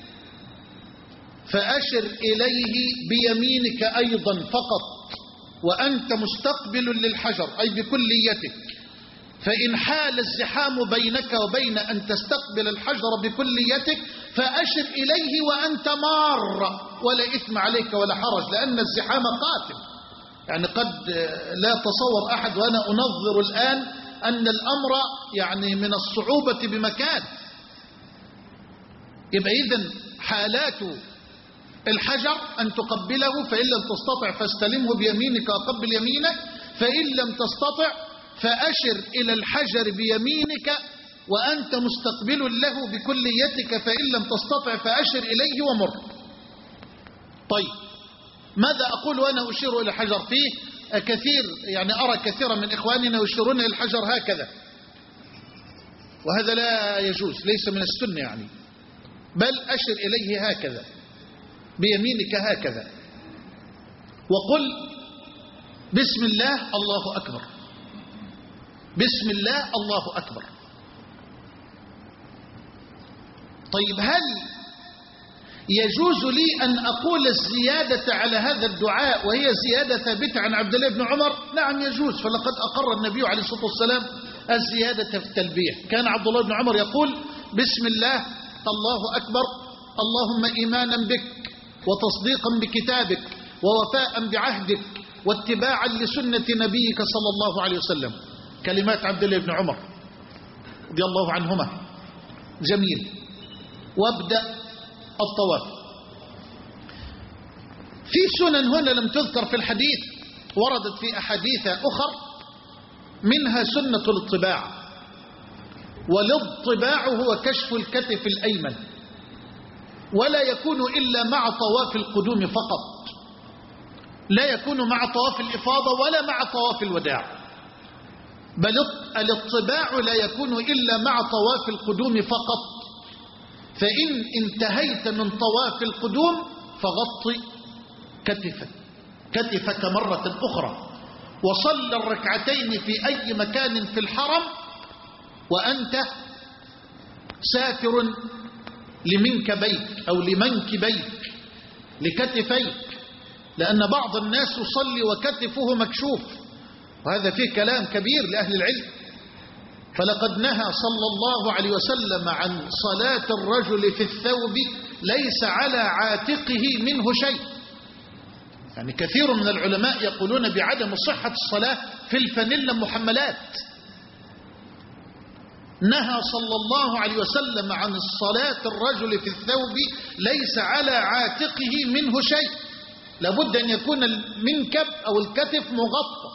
فأشر إليه بيمينك أيضا فقط وأنت مستقبل للحجر، أي بكليتك. فإن حال الزحام بينك وبين أن تستقبل الحجر بكليتك فأشر إليه وأنت مار، ولا إثم عليك ولا حرج، لأن الزحام قاتل. يعني قد لا تصور أحد وأنا أنظر الآن أن الأمر يعني من الصعوبة بمكان. يبقى إذن حالات الحجر أن تقبله، فإن لم تستطع فاستلمه بيمينك وقبل يمينك، فإن لم تستطع فأشر إلى الحجر بيمينك وأنت مستقبل له بكليتك، فإن لم تستطع فأشر إليه ومر. طيب ماذا أقول وأنا أشير إلى الحجر؟ فيه كثير، يعني أرى كثيرا من إخواننا يشيرون إلى الحجر هكذا، وهذا لا يجوز، ليس من السنة يعني، بل أشر إليه هكذا بيمينك هكذا وقل بسم الله الله أكبر، بسم الله الله أكبر. طيب هل يجوز لي أن أقول الزيادة على هذا الدعاء وهي زيادة ثابتة عن عبد الله بن عمر؟ نعم يجوز، فلقد أقر النبي عليه الصلاة والسلام الزيادة في التلبية. كان عبد الله بن عمر يقول بسم الله الله أكبر، اللهم إيمانا بك وتصديقا بكتابك ووفاء بعهدك واتباعا لسنة نبيك صلى الله عليه وسلم. كلمات عبد الله بن عمر رضي الله عنهما. جميل. وابدأ الطواف. في سنن هنا لم تذكر في الحديث، وردت في أحاديث أخر، منها سنة الاطباع. والاطباع هو كشف الكتف الأيمن، ولا يكون إلا مع طواف القدوم فقط، لا يكون مع طواف الإفاضة ولا مع طواف الوداع، بل الاطباع لا يكون إلا مع طواف القدوم فقط. فإن انتهيت من طواف القدوم فغطي كتفك كتفك مرة أخرى، وصل الركعتين في أي مكان في الحرم وأنت ساتر لمنكبيك أو لمنكبيك لكتفيك، لأن بعض الناس يصلي وكتفه مكشوف، وهذا فيه كلام كبير لأهل العلم. فلقد نهى صلى الله عليه وسلم عن صلاة الرجل في الثوب ليس على عاتقه منه شيء. يعني كثير من العلماء يقولون بعدم صحة الصلاة في الفانيلا محملات. نهى صلى الله عليه وسلم عن الصلاة الرجل في الثوب ليس على عاتقه منه شيء، لابد أن يكون المنكب أو الكتف مغطى.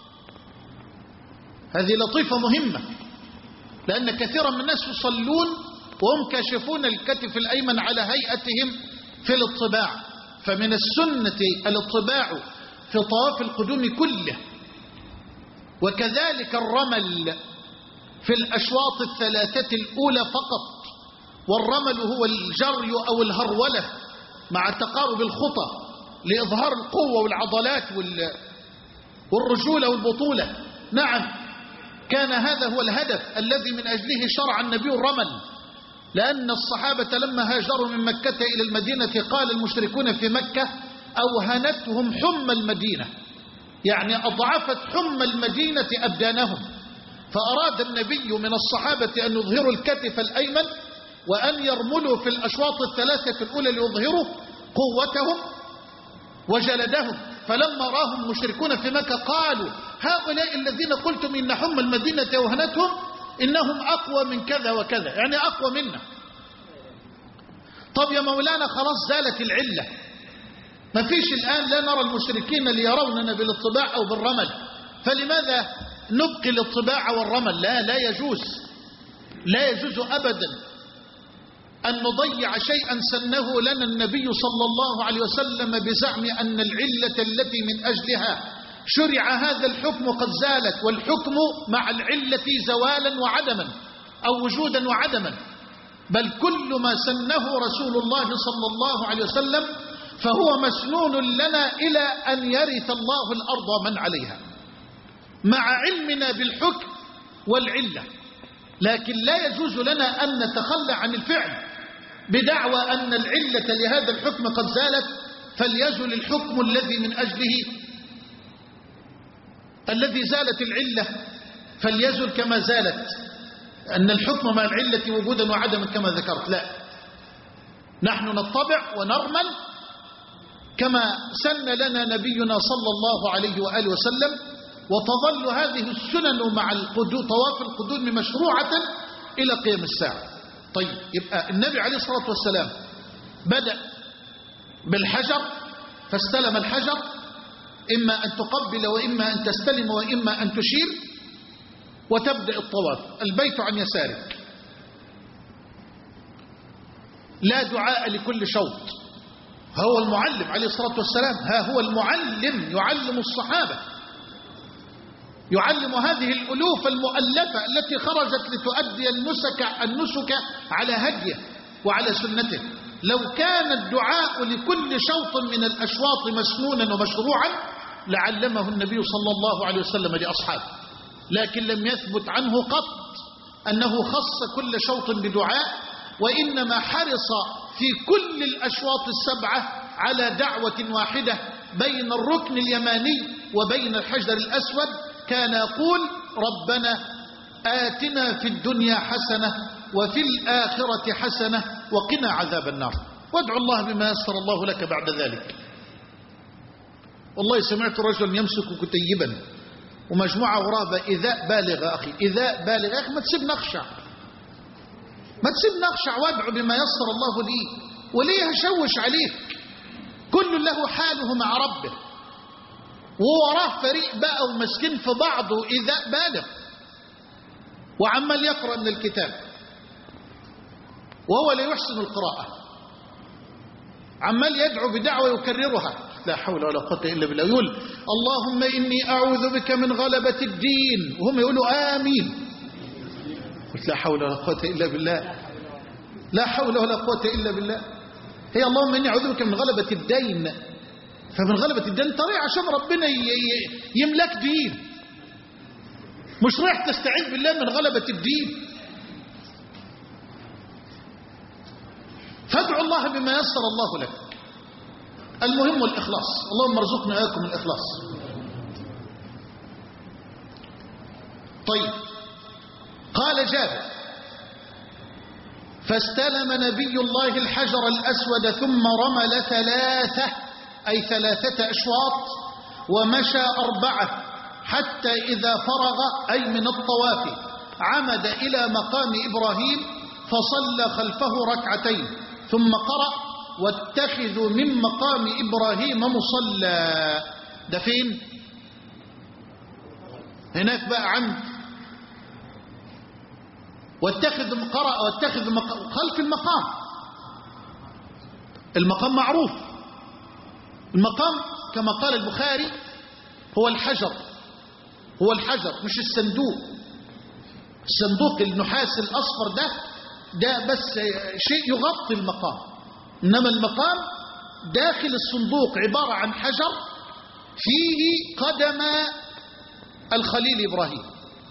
هذه لطيفة مهمة، لأن كثيرا من الناس يصلون وهم كاشفون الكتف الأيمن على هيئتهم في الاطباع. فمن السنة الاطباع في طواف القدوم كله، وكذلك الرمل في الأشواط الثلاثة الأولى فقط. والرمل هو الجري أو الهرولة مع تقارب الخطى لإظهار القوة والعضلات والرجولة والبطولة. نعم، كان هذا هو الهدف الذي من أجله شرع النبي الرمل، لأن الصحابة لما هاجروا من مكة إلى المدينة قال المشركون في مكة أوهنتهم حمى المدينة، يعني أضعفت حمى المدينة أبدانهم. فأراد النبي من الصحابة أن يظهروا الكتف الأيمن وأن يرملوا في الأشواط الثلاثة الأولى ليظهروا قوتهم وجلدهم. فلما راهم المشركون في مكة قالوا هؤلاء الذين قلتم إن حمى المدينة أوهنتهم إنهم أقوى من كذا وكذا، يعني أقوى منا. طب يا مولانا خلاص زالت العلة، ما فيش الآن لا نرى المشركين ليروننا بالاطباع أو بالرمل، فلماذا نبقي الاطباع والرمل؟ لا لا يجوز، لا يجوز أبدا أن نضيع شيئا سنه لنا النبي صلى الله عليه وسلم بزعم أن العلة التي من أجلها شرع هذا الحكم قد زالت، والحكم مع العلة زوالا وعدما أو وجودا وعدما. بل كل ما سنه رسول الله صلى الله عليه وسلم فهو مسنون لنا إلى أن يرث الله الأرض من عليها، مع علمنا بالحكم والعلة. لكن لا يجوز لنا أن نتخلى عن الفعل بدعوى أن العلة لهذا الحكم قد زالت، فليزل الحكم الذي من أجله الذي زالت العلة فليزل كما زالت، أن الحكم مع العلة وجودا وعدما كما ذكرت. لا، نحن نطبع ونرمل كما سن لنا نبينا صلى الله عليه وآله وسلم، وتظل هذه السنن مع طواف القدوم مشروعة إلى قيام الساعة. طيب، يبقى النبي عليه الصلاة والسلام بدأ بالحجر فاستلم الحجر، إما أن تقبل وإما أن تستلم وإما أن تشير، وتبدأ الطواف. البيت عن يسارك، لا دعاء لكل شوط. هو المعلم عليه الصلاة والسلام، ها هو المعلم يعلم الصحابة، يعلم هذه الألوف المؤلفة التي خرجت لتؤدي النسك, النسك على هديه وعلى سنته. لو كان الدعاء لكل شوط من الأشواط مسنونا ومشروعا لعلمه النبي صلى الله عليه وسلم لأصحابه، لكن لم يثبت عنه قط أنه خص كل شوط بدعاء، وإنما حرص في كل الأشواط السبعة على دعوة واحدة بين الركن اليماني وبين الحجر الأسود. كان يقول ربنا آتنا في الدنيا حسنة وفي الآخرة حسنة وقنا عذاب النار، وادعو الله بما يسر الله لك بعد ذلك. والله سمعت رجلا يمسك كتيبا ومجموعة غرابة إذاء بالغ. أخي إذاء بالغ، أخي ما تسيب نخشع، ما تسيب نخشع وادعو بما يسر الله لي، وليه هشوش عليك؟ كل له حاله مع ربه، ووراه فريق بقى ومسكين في بعضه إذاء بالغ، وعمال يقرأ من الكتاب وهو لا يحسن القراءة، عمال يدعو بدعوة يكررها، لا حول ولا قوة إلا بالله. يقول اللهم إني أعوذ بك من غلبة الدين، وهم يقولوا آمين. قلت لا حول ولا قوة إلا بالله، لا حول ولا قوة إلا بالله. هي اللهم إني أعوذ بك من غلبة الدين، فمن غلبة الدين طريقة عشان ربنا يملك دين، مش رايح تستعيذ بالله من غلبة الدين. فادعوا الله بما يسر الله لك. المهم الإخلاص، اللهم ارزقنا إياكم الإخلاص. طيب، قال جابر: فاستلم نبي الله الحجر الأسود ثم رمل ثلاثة، أي ثلاثة أشواط، ومشى أربعة، حتى إذا فرغ أي من الطواف عمد إلى مقام إبراهيم فصلى خلفه ركعتين، ثم قرأ: واتخذوا من مقام إبراهيم مصلى. ده فين؟ هناك بقى عند واتخذ قرأ واتخذ مقام خلف المقام. المقام معروف، المقام كما قال البخاري هو الحجر، هو الحجر مش الصندوق. الصندوق النحاس الأصفر ده ده بس شيء يغطي المقام، إنما المقام داخل الصندوق عبارة عن حجر فيه قدم الخليل إبراهيم.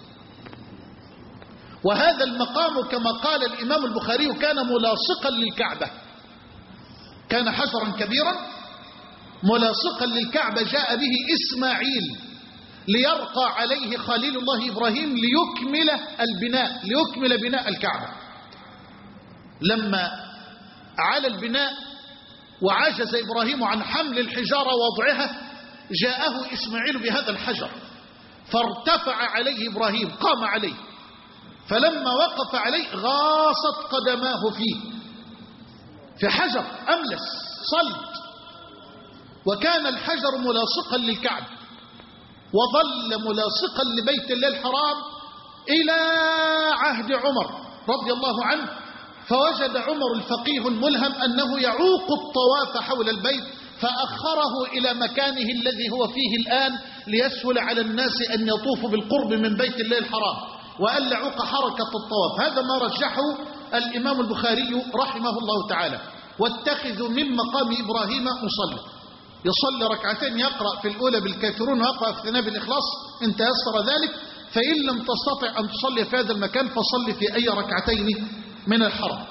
وهذا المقام كما قال الإمام البخاري كان ملاصقا للكعبة، كان حجرا كبيرا ملاصقا للكعبة، جاء به إسماعيل ليرقى عليه خليل الله إبراهيم ليكمل البناء، ليكمل بناء الكعبة. لما على البناء وعجز إبراهيم عن حمل الحجارة ووضعها، جاءه إسماعيل بهذا الحجر فارتفع عليه إبراهيم، قام عليه، فلما وقف عليه غاصت قدماه فيه، في حجر أملس صلب، وكان الحجر ملاصقا للكعبة وظل ملاصقا لبيت الله الحرام إلى عهد عمر رضي الله عنه، فوجد عمر الفقيه الملهم أنه يعوق الطواف حول البيت فأخره إلى مكانه الذي هو فيه الآن ليسهل على الناس أن يطوفوا بالقرب من بيت الله الحرام وأن يعوق حركة الطواف. هذا ما رجحه الإمام البخاري رحمه الله تعالى: واتخذوا من مقام إبراهيم مصلى. يصلي ركعتين، يقرأ في الأولى بالكافرون ويقرأ في الثانية بالإخلاص إن تيسر ذلك، فإن لم تستطع أن تصلي في هذا المكان فصلي في أي ركعتين من الحرم.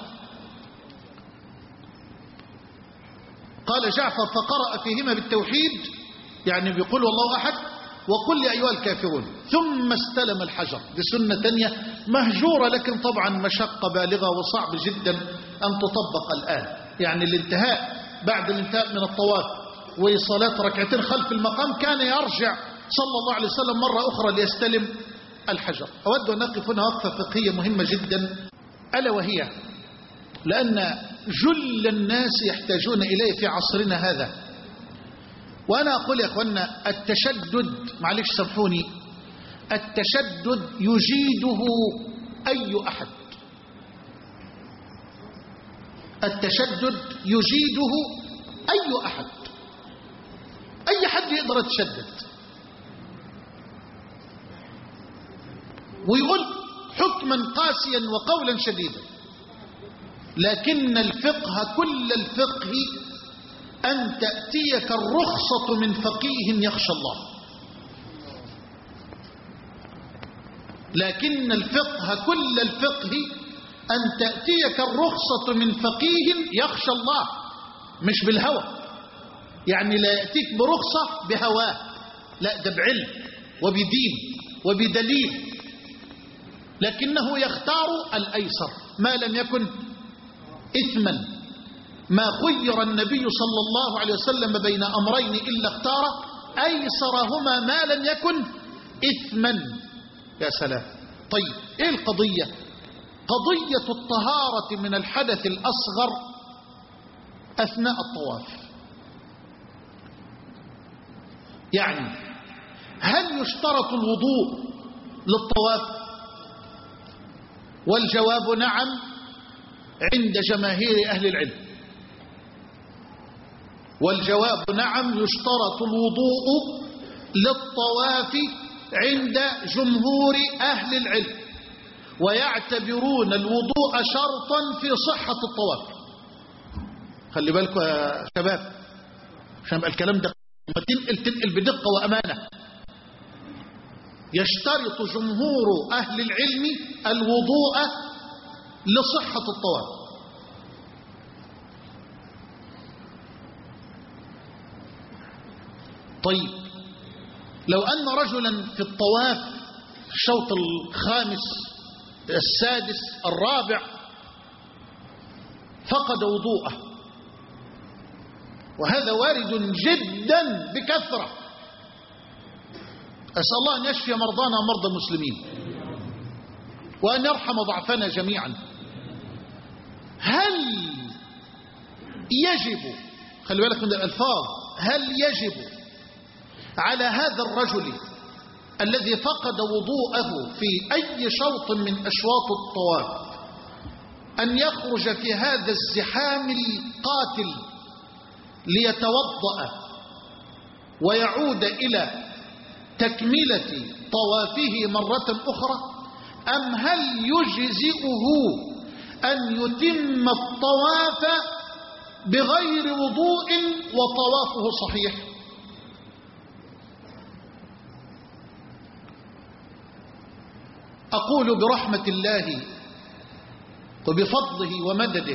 قال جعفر: فقرأ فيهما بالتوحيد، يعني بيقول والله أحد وقل يا أيها الكافرون، ثم استلم الحجر. دي سنة تانية مهجورة، لكن طبعا مشقة بالغة وصعب جدا أن تطبق الآن. يعني الانتهاء بعد الانتهاء من الطواف وصلاة ركعتين خلف المقام كان يرجع صلى الله عليه وسلم مرة أخرى ليستلم الحجر. أود أن نقف هنا وقفة فقهية مهمة جدا، ألا وهي لأن جل الناس يحتاجون إليه في عصرنا هذا. وأنا أقول يا أخوانا التشدد، معلش سامحوني، التشدد يجيده أي أحد، التشدد يجيده أي أحد، أي حد يقدر يتشدد ويقول حكما قاسيا وقولا شديدا. لكن الفقه كل الفقه أن تأتيك الرخصة من فقيه يخشى الله. لكن الفقه كل الفقه أن تأتيك الرخصة من فقيه يخشى الله، مش بالهوى. يعني لا يأتيك برخصة بهواه، لا، ده بعلم وبدين وبدليل، لكنه يختار الأيسر ما لم يكن إثما. ما خير النبي صلى الله عليه وسلم بين أمرين إلا اختار أيسرهما ما لم يكن إثما. يا سلام. طيب، إيه القضية؟ قضية الطهارة من الحدث الأصغر أثناء الطواف. يعني هل يشترط الوضوء للطواف؟ والجواب نعم عند جماهير أهل العلم. والجواب نعم يشترط الوضوء للطواف عند جمهور أهل العلم، ويعتبرون الوضوء شرطا في صحة الطواف. خلي بالكم يا شباب عشان يبقى الكلام ده تنقل تنقل بدقة وأمانة. يشترط جمهور أهل العلم الوضوء لصحة الطواف. طيب، لو أن رجلا في الطواف الشوط الخامس السادس الرابع فقد وضوءه، وهذا وارد جدا بكثرة. أسأل الله أن يشفي مرضانا ومرضى المسلمين وأن يرحم ضعفنا جميعا. هل يجب، خلي بالك من الألفاظ، هل يجب على هذا الرجل الذي فقد وضوءه في أي شوط من أشواط الطواف أن يخرج في هذا الزحام القاتل ليتوضأ ويعود إلى تكملة طوافه مرة أخرى، أم هل يجزئه أن يتم الطواف بغير وضوء وطوافه صحيح؟ أقول برحمة الله وبفضله ومدده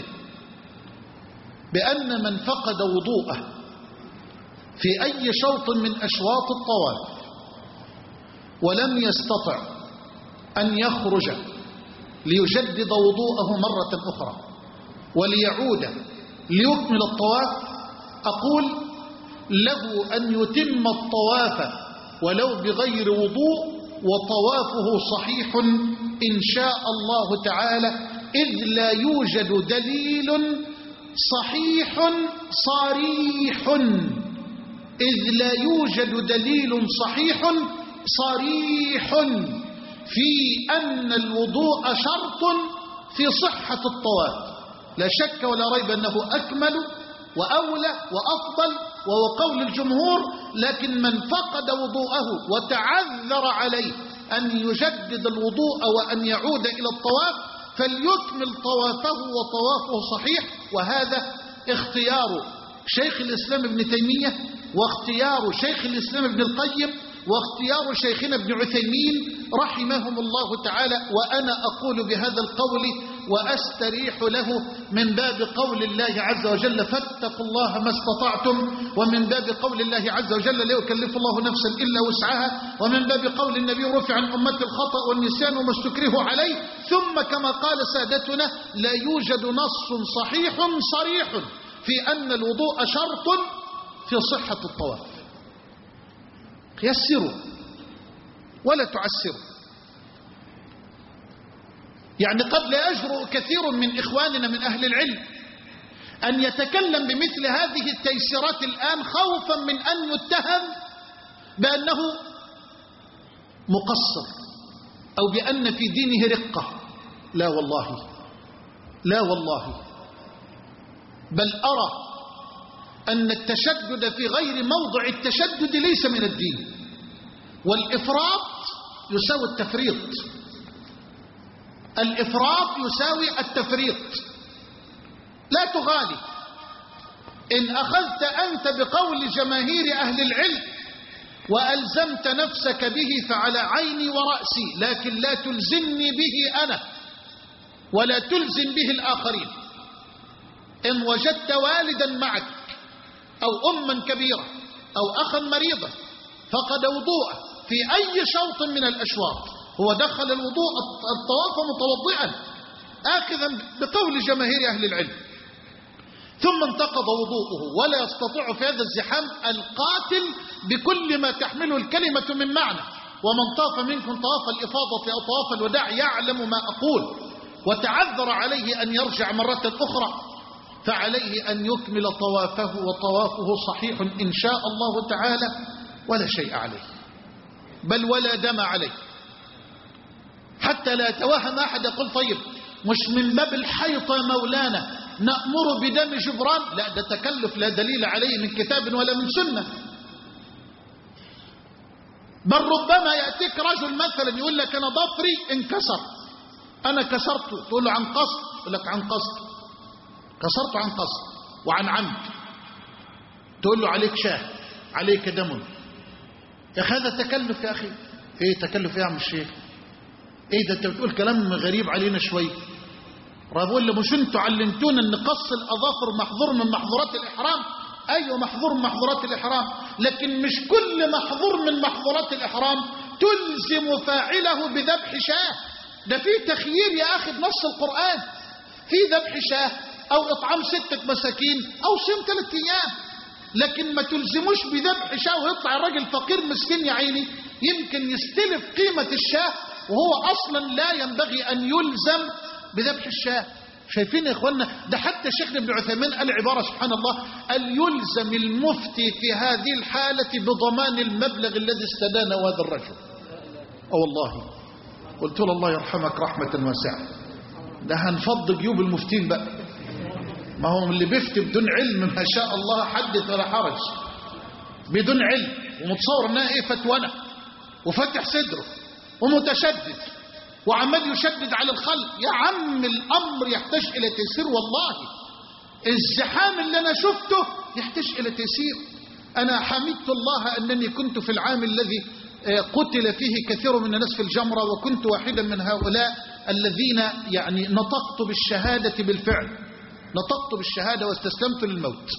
بأن من فقد وضوءه في أي شوط من أشواط الطواف ولم يستطع أن يخرج ليجدد وضوءه مرة أخرى وليعود ليكمل الطواف، أقول له أن يتم الطواف ولو بغير وضوء وطوافه صحيح إن شاء الله تعالى، إذ لا يوجد دليل صحيح صريح إذ لا يوجد دليل صحيح صريح في أن الوضوء شرط في صحة الطواف. لا شك ولا ريب أنه أكمل وأولى وأفضل وهو قول الجمهور، لكن من فقد وضوءه وتعذر عليه أن يجدد الوضوء وأن يعود إلى الطواف فليكمل طوافه وطوافه صحيح. وهذا اختيار شيخ الإسلام ابن تيمية واختيار شيخ الإسلام ابن القيم واختيار شيخنا ابن عثيمين رحمهم الله تعالى، وأنا أقول بهذا القول وأستريح له من باب قول الله عز وجل فاتقوا الله ما استطعتم، ومن باب قول الله عز وجل لا يكلف الله نفسا إلا وسعها، ومن باب قول النبي رفع عن أمة الخطأ والنسيان وما استكرهوا عليه. ثم كما قال سادتنا لا يوجد نص صحيح صريح في أن الوضوء شرط في صحة الطواف. يسروا ولا تعسروا. يعني قد لا يجرؤ كثير من إخواننا من أهل العلم أن يتكلم بمثل هذه التيسيرات الآن خوفا من أن يتهم بأنه مقصر أو بأن في دينه رقة. لا والله، لا والله، بل أرى أن التشدد في غير موضع التشدد ليس من الدين، والإفراط يساوي التفريط. الإفراط يساوي التفريط. لا تغالي. إن أخذت أنت بقول جماهير أهل العلم وألزمت نفسك به فعلى عيني ورأسي، لكن لا تلزمني به أنا ولا تلزم به الآخرين. إن وجدت والدا معك أو أما كبيرة أو أخا مريضا فقد وضوءه في أي شوط من الأشواط، هو دخل الوضوء الطواف متوضئا آخذا بقول جماهير أهل العلم، ثم انتقض وضوءه ولا يستطيع في هذا الزحام القاتل بكل ما تحمله الكلمة من معنى. ومن طاف منكم طواف الإفاضة أو طواف الوداع يعلم ما أقول، وتعذر عليه أن يرجع مرة أخرى فعليه أن يكمل طوافه وطوافه صحيح إن شاء الله تعالى ولا شيء عليه، بل ولا دم عليه. حتى لا يتوهم أحد يقول طيب مش من باب الحيطة يا مولانا نأمر بدم جبران؟ لا، ده تكلف لا دليل عليه من كتاب ولا من سنة. بل ربما يأتيك رجل مثلا يقول لك أنا ضفري انكسر، أنا كسرته، تقول له عن قصد، يقول لك عن قصد، كسرته عن قصد وعن عمد، تقول له عليك شاه، عليك دم. يا أخي هذا تكلف يا أخي. إيه تكلف يا عم الشيخ؟ إيه ده أنت بتقول كلام غريب علينا شوي. بقول له مش أنتوا علمتونا أن قص الأظافر محظور من محظورات الإحرام؟ أيوة محظور من محظورات الإحرام، لكن مش كل محظور من محظورات الإحرام تلزم فاعله بذبح شاه. ده فيه تخيير يا أخي بنص القرآن، في ذبح شاه أو إطعام ستة مساكين أو صيام ثلاثة أيام، لكن ما تلزموش بذبح شاه ويطلع الراجل فقير مسكين يا عيني يمكن يستلف قيمة الشاه وهو أصلا لا ينبغي أن يلزم بذبح الشاه. شايفين يا إخوانا؟ ده حتى شيخنا ابن عثيمين قال عبارة سبحان الله، قال يلزم المفتي في هذه الحالة بضمان المبلغ الذي استدانه هذا الرجل. أو والله قلت له الله يرحمك رحمة واسعة، ده هنفض جيوب المفتين بقى، ما هو اللي بيفتي بدون علم ما شاء الله حدث ولا حرج، بدون علم ومتصور انها ايه فتوانة وفتح صدره ومتشدد وعمال يشدد على الخلق. يا عم الامر يحتاج الى تيسير، والله الزحام اللي انا شفته يحتاج الى تيسير. انا حمدت الله انني كنت في العام الذي قتل فيه كثير من الناس في الجمرة، وكنت واحدا من هؤلاء الذين يعني نطقت بالشهادة بالفعل، نطقت بالشهادة واستسلمت للموت.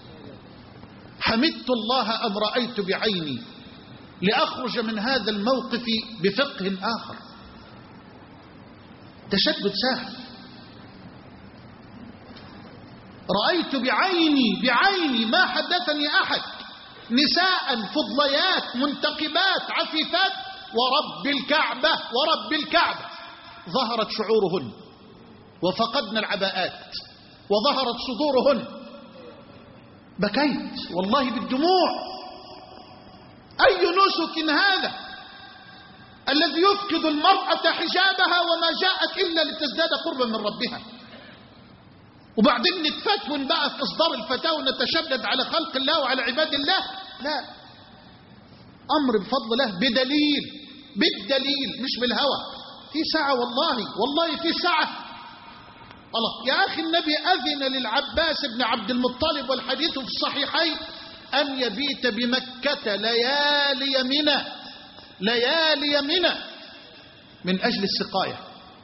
حمدت الله أن رأيت بعيني لأخرج من هذا الموقف بفقه آخر. تشدد سهل، رأيت بعيني بعيني ما حدثني أحد نساء فضليات منتقبات عفيفات ورب الكعبة ورب الكعبة ظهرت شعورهن وفقدنا العباءات وظهرت صدورهن. بكيت والله بالدموع. أي نسك هذا الذي يفقد المرأة حجابها وما جاءت إلا لتزداد قربا من ربها، وبعدين نتفتون بقى في إصدار الفتاوى ونتشدد على خلق الله وعلى عباد الله؟ لا، أمر بفضل الله بدليل، بالدليل مش بالهوى. في ساعة والله والله في ساعة. الله يا أخي، النبي أذن للعباس بن عبد المطلب والحديث في الصحيحين أن يبيت بمكة ليالي منى، ليالي منى من أجل السقاية.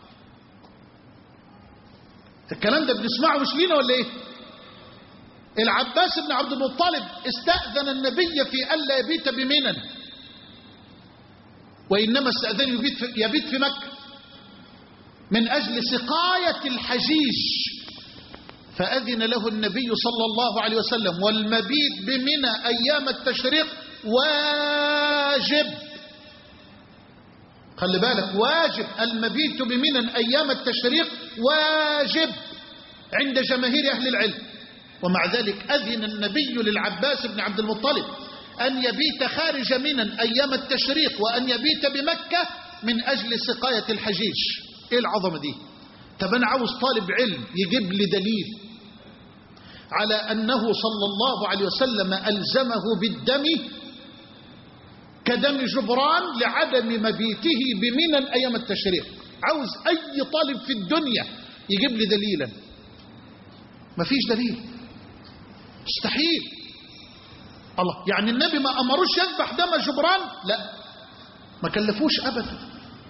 الكلام ده بنسمعه مش لينا ولا إيه؟ العباس بن عبد المطلب استأذن النبي في ألا يبيت بمنى، وإنما استأذن يبيت في, يبيت في مكة من أجل سقاية الحجيج، فأذن له النبي صلى الله عليه وسلم. والمبيت بمنى أيام التشريق واجب، خلي بالك، واجب. المبيت بمنى أيام التشريق واجب عند جماهير أهل العلم. ومع ذلك أذن النبي للعباس بن عبد المطلب أن يبيت خارج منى أيام التشريق وأن يبيت بمكة من أجل سقاية الحجيج. إيه العظمة دي؟ طب أنا عاوز طالب علم يجيب لي دليل على أنه صلى الله عليه وسلم ألزمه بالدم كدم جبران لعدم مبيته بمنى أيام التشريق. عاوز أي طالب في الدنيا يجيب لي دليلا. مفيش دليل، مستحيل. الله، يعني النبي ما أمروش يذبح دم جبران؟ لا، ما كلفوش أبدا.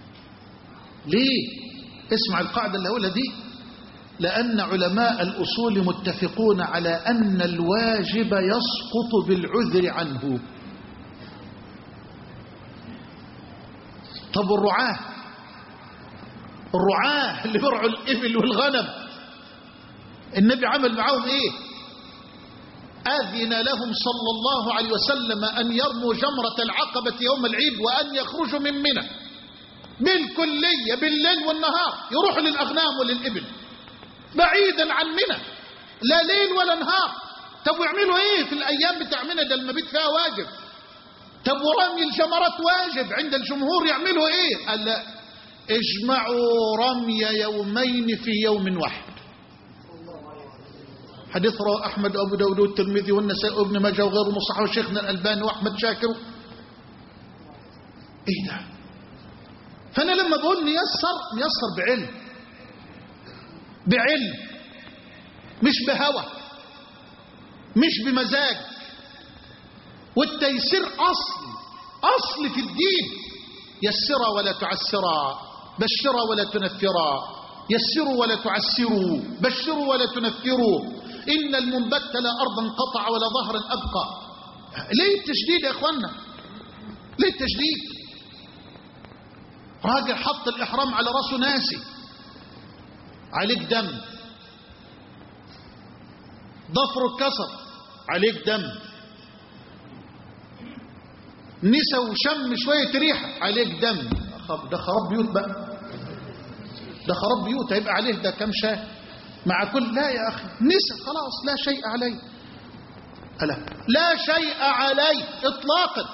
ليه؟ اسمع القاعدة اللي هقولها دي. لأن علماء الأصول متفقون على أن الواجب يسقط بالعذر عنه. طب الرعاة، الرعاة اللي برعوا الإبل والغنم، النبي عمل معهم إيه؟ أذن لهم صلى الله عليه وسلم أن يرموا جمرة العقبة يوم العيد وأن يخرجوا من منى بالكلية بالليل والنهار، يروحوا للأغنام وللإبل بعيدا عن منى، لا ليل ولا نهار. طب ويعملوا ايه في الأيام بتاع منى؟ ده المبيت فيها واجب. طب ورمي الجمرات واجب عند الجمهور، يعملوا ايه؟ قال لا، اجمعوا رمي يومين في يوم واحد. حديث رواه أحمد وأبو داود والترمذي والنسائي وابن ماجه وغيره، مصححه شيخنا الألباني وأحمد شاكر. ايه ده؟ فأنا لما بقول ميسر ميسر بعلم، بعلم مش بهوى مش بمزاج. والتيسير أصل أصل في الدين. يسرا ولا تعسرا، بشرا ولا تنفرا، يسروا ولا تعسروا، بشروا ولا تنفروا. إن المنبت لا أرضا قطع ولا ظهرا أبقى. ليه التشديد يا أخوانا؟ ليه التشديد؟ راجل حط الإحرام على رأسه ناسي، عليك دم. ضفره اتكسر، عليك دم. نسى وشم شوية ريحة، عليك دم. ده خراب بيوت بقى، ده خراب بيوت، هيبقى عليه ده كم شاه مع كل. لا يا أخي، نسى خلاص، لا شيء عليه. ألا لا شيء عليه إطلاقا.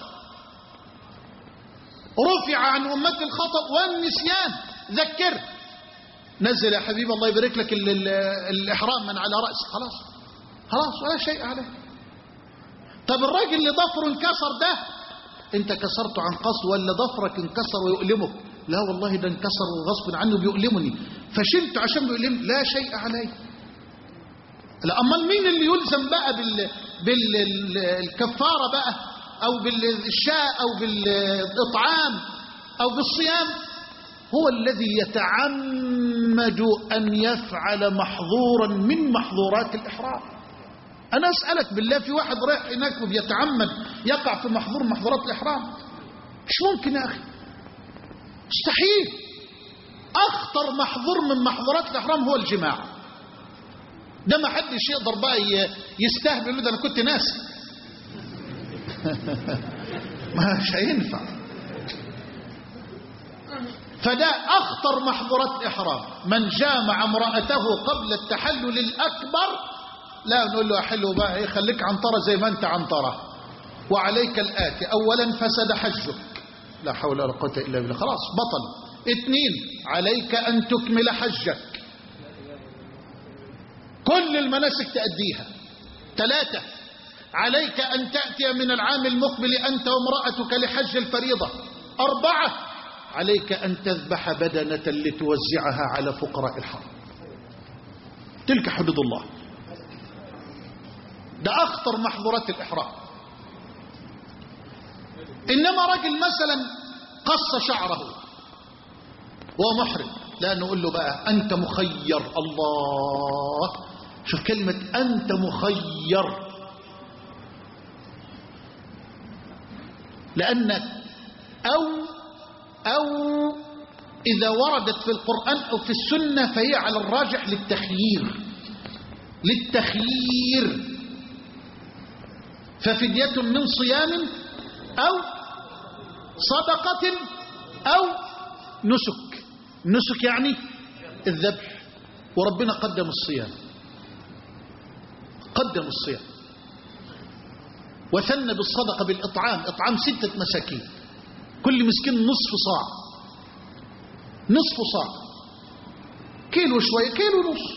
رفع عن أمتي الخطأ والنسيان، ذكر. نزل يا حبيب الله يبارك لك ال ال الإحرام من على رأسه، خلاص خلاص ولا شيء عليه. طب الراجل اللي ضفره انكسر ده، انت كسرته عن قصد ولا ضفرك انكسر ويؤلمك؟ لا والله ده انكسر وغصب عنه بيؤلمني، فشلته عشان بيؤلمني، لا شيء عليه. لا، امال مين اللي يلزم بقى بال بالكفاره بقى، او بالشاء، او بالاطعام، او بالصيام؟ هو الذي يتعمد ان يفعل محظورا من محظورات الاحرام. انا اسالك بالله، في واحد رايح هناك وبيتعمد يقع في محظور محظورات الاحرام؟ مش ممكن يا اخي، مستحيل. اخطر محظور من محظورات الاحرام هو الجماع. ده ما حدش يقدر بقى يستهبل، ده انا كنت ناسي. مش هينفع. فده اخطر محظورات الاحرام. من جامع امرأته قبل التحلل الاكبر، لا نقول له احله بقى ايه، خليك عنطرة زي ما انت عنطرة، وعليك الآتي: اولا فسد حجك، لا حول ولا قوة الا بالله، خلاص بطل. اثنين، عليك ان تكمل حجك، كل المناسك تأديها. ثلاثة، عليك ان تأتي من العام المقبل انت وامرأتك لحج الفريضة. أربعة، عليك ان تذبح بدنة لتوزعها على فقراء الحرم. تلك حدود الله. ده أخطر محظورات الإحرام. إنما رجل مثلا قص شعره وهو محرم، لا نقول له بقى أنت مخير. الله، شوف كلمة أنت مخير، لأنك أو أو إذا وردت في القرآن أو في السنة فهي على الراجح للتخيير، للتخيير. ففدية من صيام أو صدقة أو نسك. نسك يعني الذبح، وربنا قدم الصيام، قدم الصيام وثنى بالصدقة بالإطعام، إطعام ستة مساكين، كل مسكين نصف صاع، نصف صاع، كيلو شوية، كيلو نص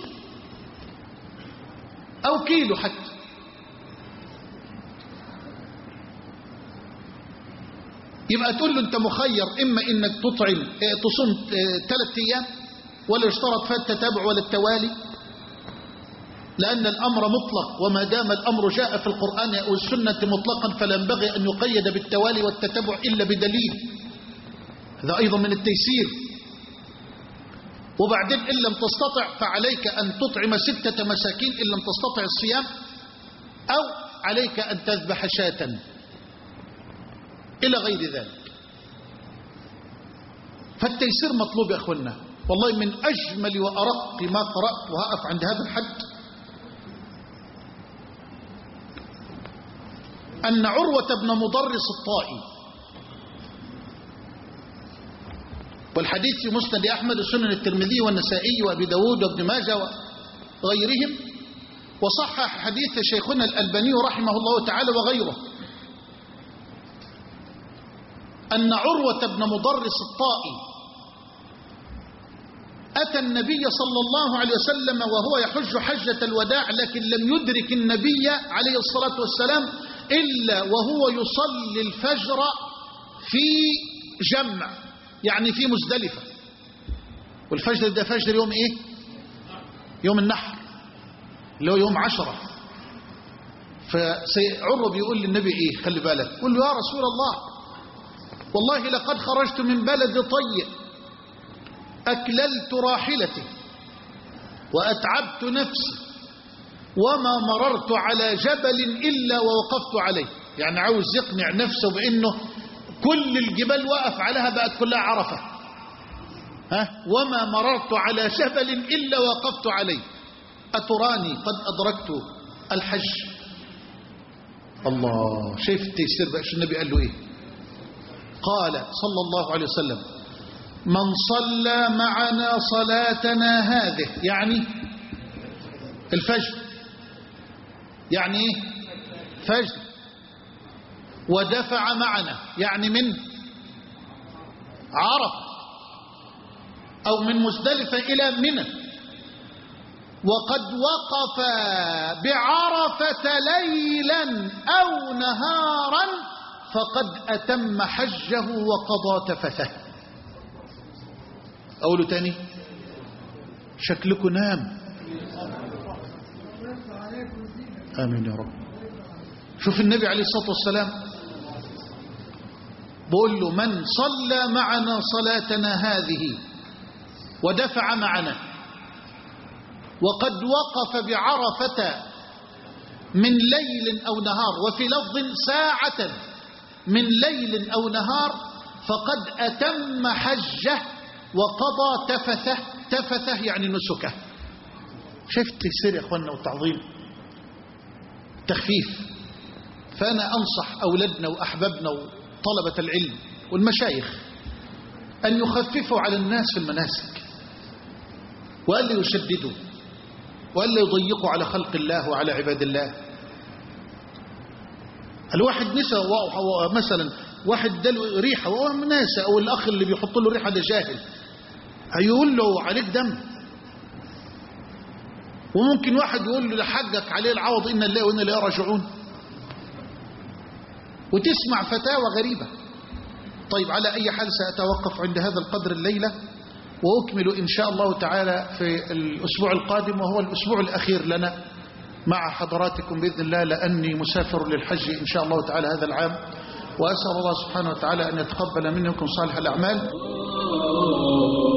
أو كيلو حتى. يبقى تقول له أنت مخير، إما إنك تطعم تصوم ثلاثة أيام، ولا يشترط فيها التتابع ولا التوالي، لأن الأمر مطلق، وما دام الأمر جاء في القرآن والسنة مطلقا فلا ينبغي أن يقيد بالتوالي والتتابع إلا بدليل. هذا أيضا من التيسير. وبعدين إن لم تستطع فعليك أن تطعم ستة مساكين إن لم تستطع الصيام، أو عليك أن تذبح شاة إلى غير ذلك. فالتيسير مطلوب يا أخوانا. والله من أجمل وأرق ما قرأت، وهقف عند هذا الحد، أن عروة بن مضرس الطائي، والحديث في مسند أحمد وسنن الترمذي والنسائي وأبي داود وابن ماجه وغيرهم، وصحح حديث شيخنا الألباني رحمه الله تعالى وغيره، أن عروة بن مضرس الطائي أتى النبي صلى الله عليه وسلم وهو يحج حجة الوداع، لكن لم يدرك النبي عليه الصلاة والسلام إلا وهو يصلي الفجر في جمع، يعني في مزدلفة. والفجر ده فجر يوم إيه؟ يوم النحر، اللي هو يوم عشرة. فعروة بيقول للنبي إيه؟ خلي بالك، قل له يا رسول الله والله لقد خرجت من بلد طيء، أكللت راحلتي وأتعبت نفسي، وما مررت على جبل إلا ووقفت عليه. يعني عاوز يقنع نفسه بأنه كل الجبال وقف عليها بقت كلها عرفة، ها وما مررت على جبل إلا وقفت عليه أتراني قد أدركت الحج. الله، شايف التيسير بقى. النبي قال له إيه؟ قال صلى الله عليه وسلم: من صلى معنا صلاتنا هذه، يعني الفجر، يعني إيه؟ فجر. ودفع معنا، يعني من عرفة أو من مزدلفة إلى منى، وقد وقف بعرفة ليلا أو نهارا فقد أتم حجه وقضى تفثه. أقوله تاني، شكلكم نام. آمين يا رب. شوف النبي عليه الصلاة والسلام بقول له: من صلى معنا صلاتنا هذه ودفع معنا وقد وقف بعرفة من ليل أو نهار، وفي لفظ ساعة من ليل أو نهار، فقد أتم حجه وقضى تفثه. تفثه يعني نسكه. شايف التيسير يا أخوانا والتعظيم، تخفيف. فأنا أنصح أولادنا وأحبابنا وطلبة العلم والمشايخ أن يخففوا على الناس في المناسك، وألا يشددوا، وألا يضيقوا على خلق الله وعلى عباد الله. الواحد نسى مثلا، واحد داله ريحة وهو ناسى، أو الأخ اللي بيحط له ريحة ده جاهل، هيقول له عليك دم. وممكن واحد يقول له لحقك عليه العوض، إن الله وإن إليه راجعون، وتسمع فتاوى غريبة. طيب، على أي حال سأتوقف عند هذا القدر الليلة، وأكمل إن شاء الله تعالى في الأسبوع القادم، وهو الأسبوع الأخير لنا مع حضراتكم بإذن الله، لأني مسافر للحج إن شاء الله تعالى هذا العام. وأسأل الله سبحانه وتعالى أن يتقبل منكم صالح الأعمال.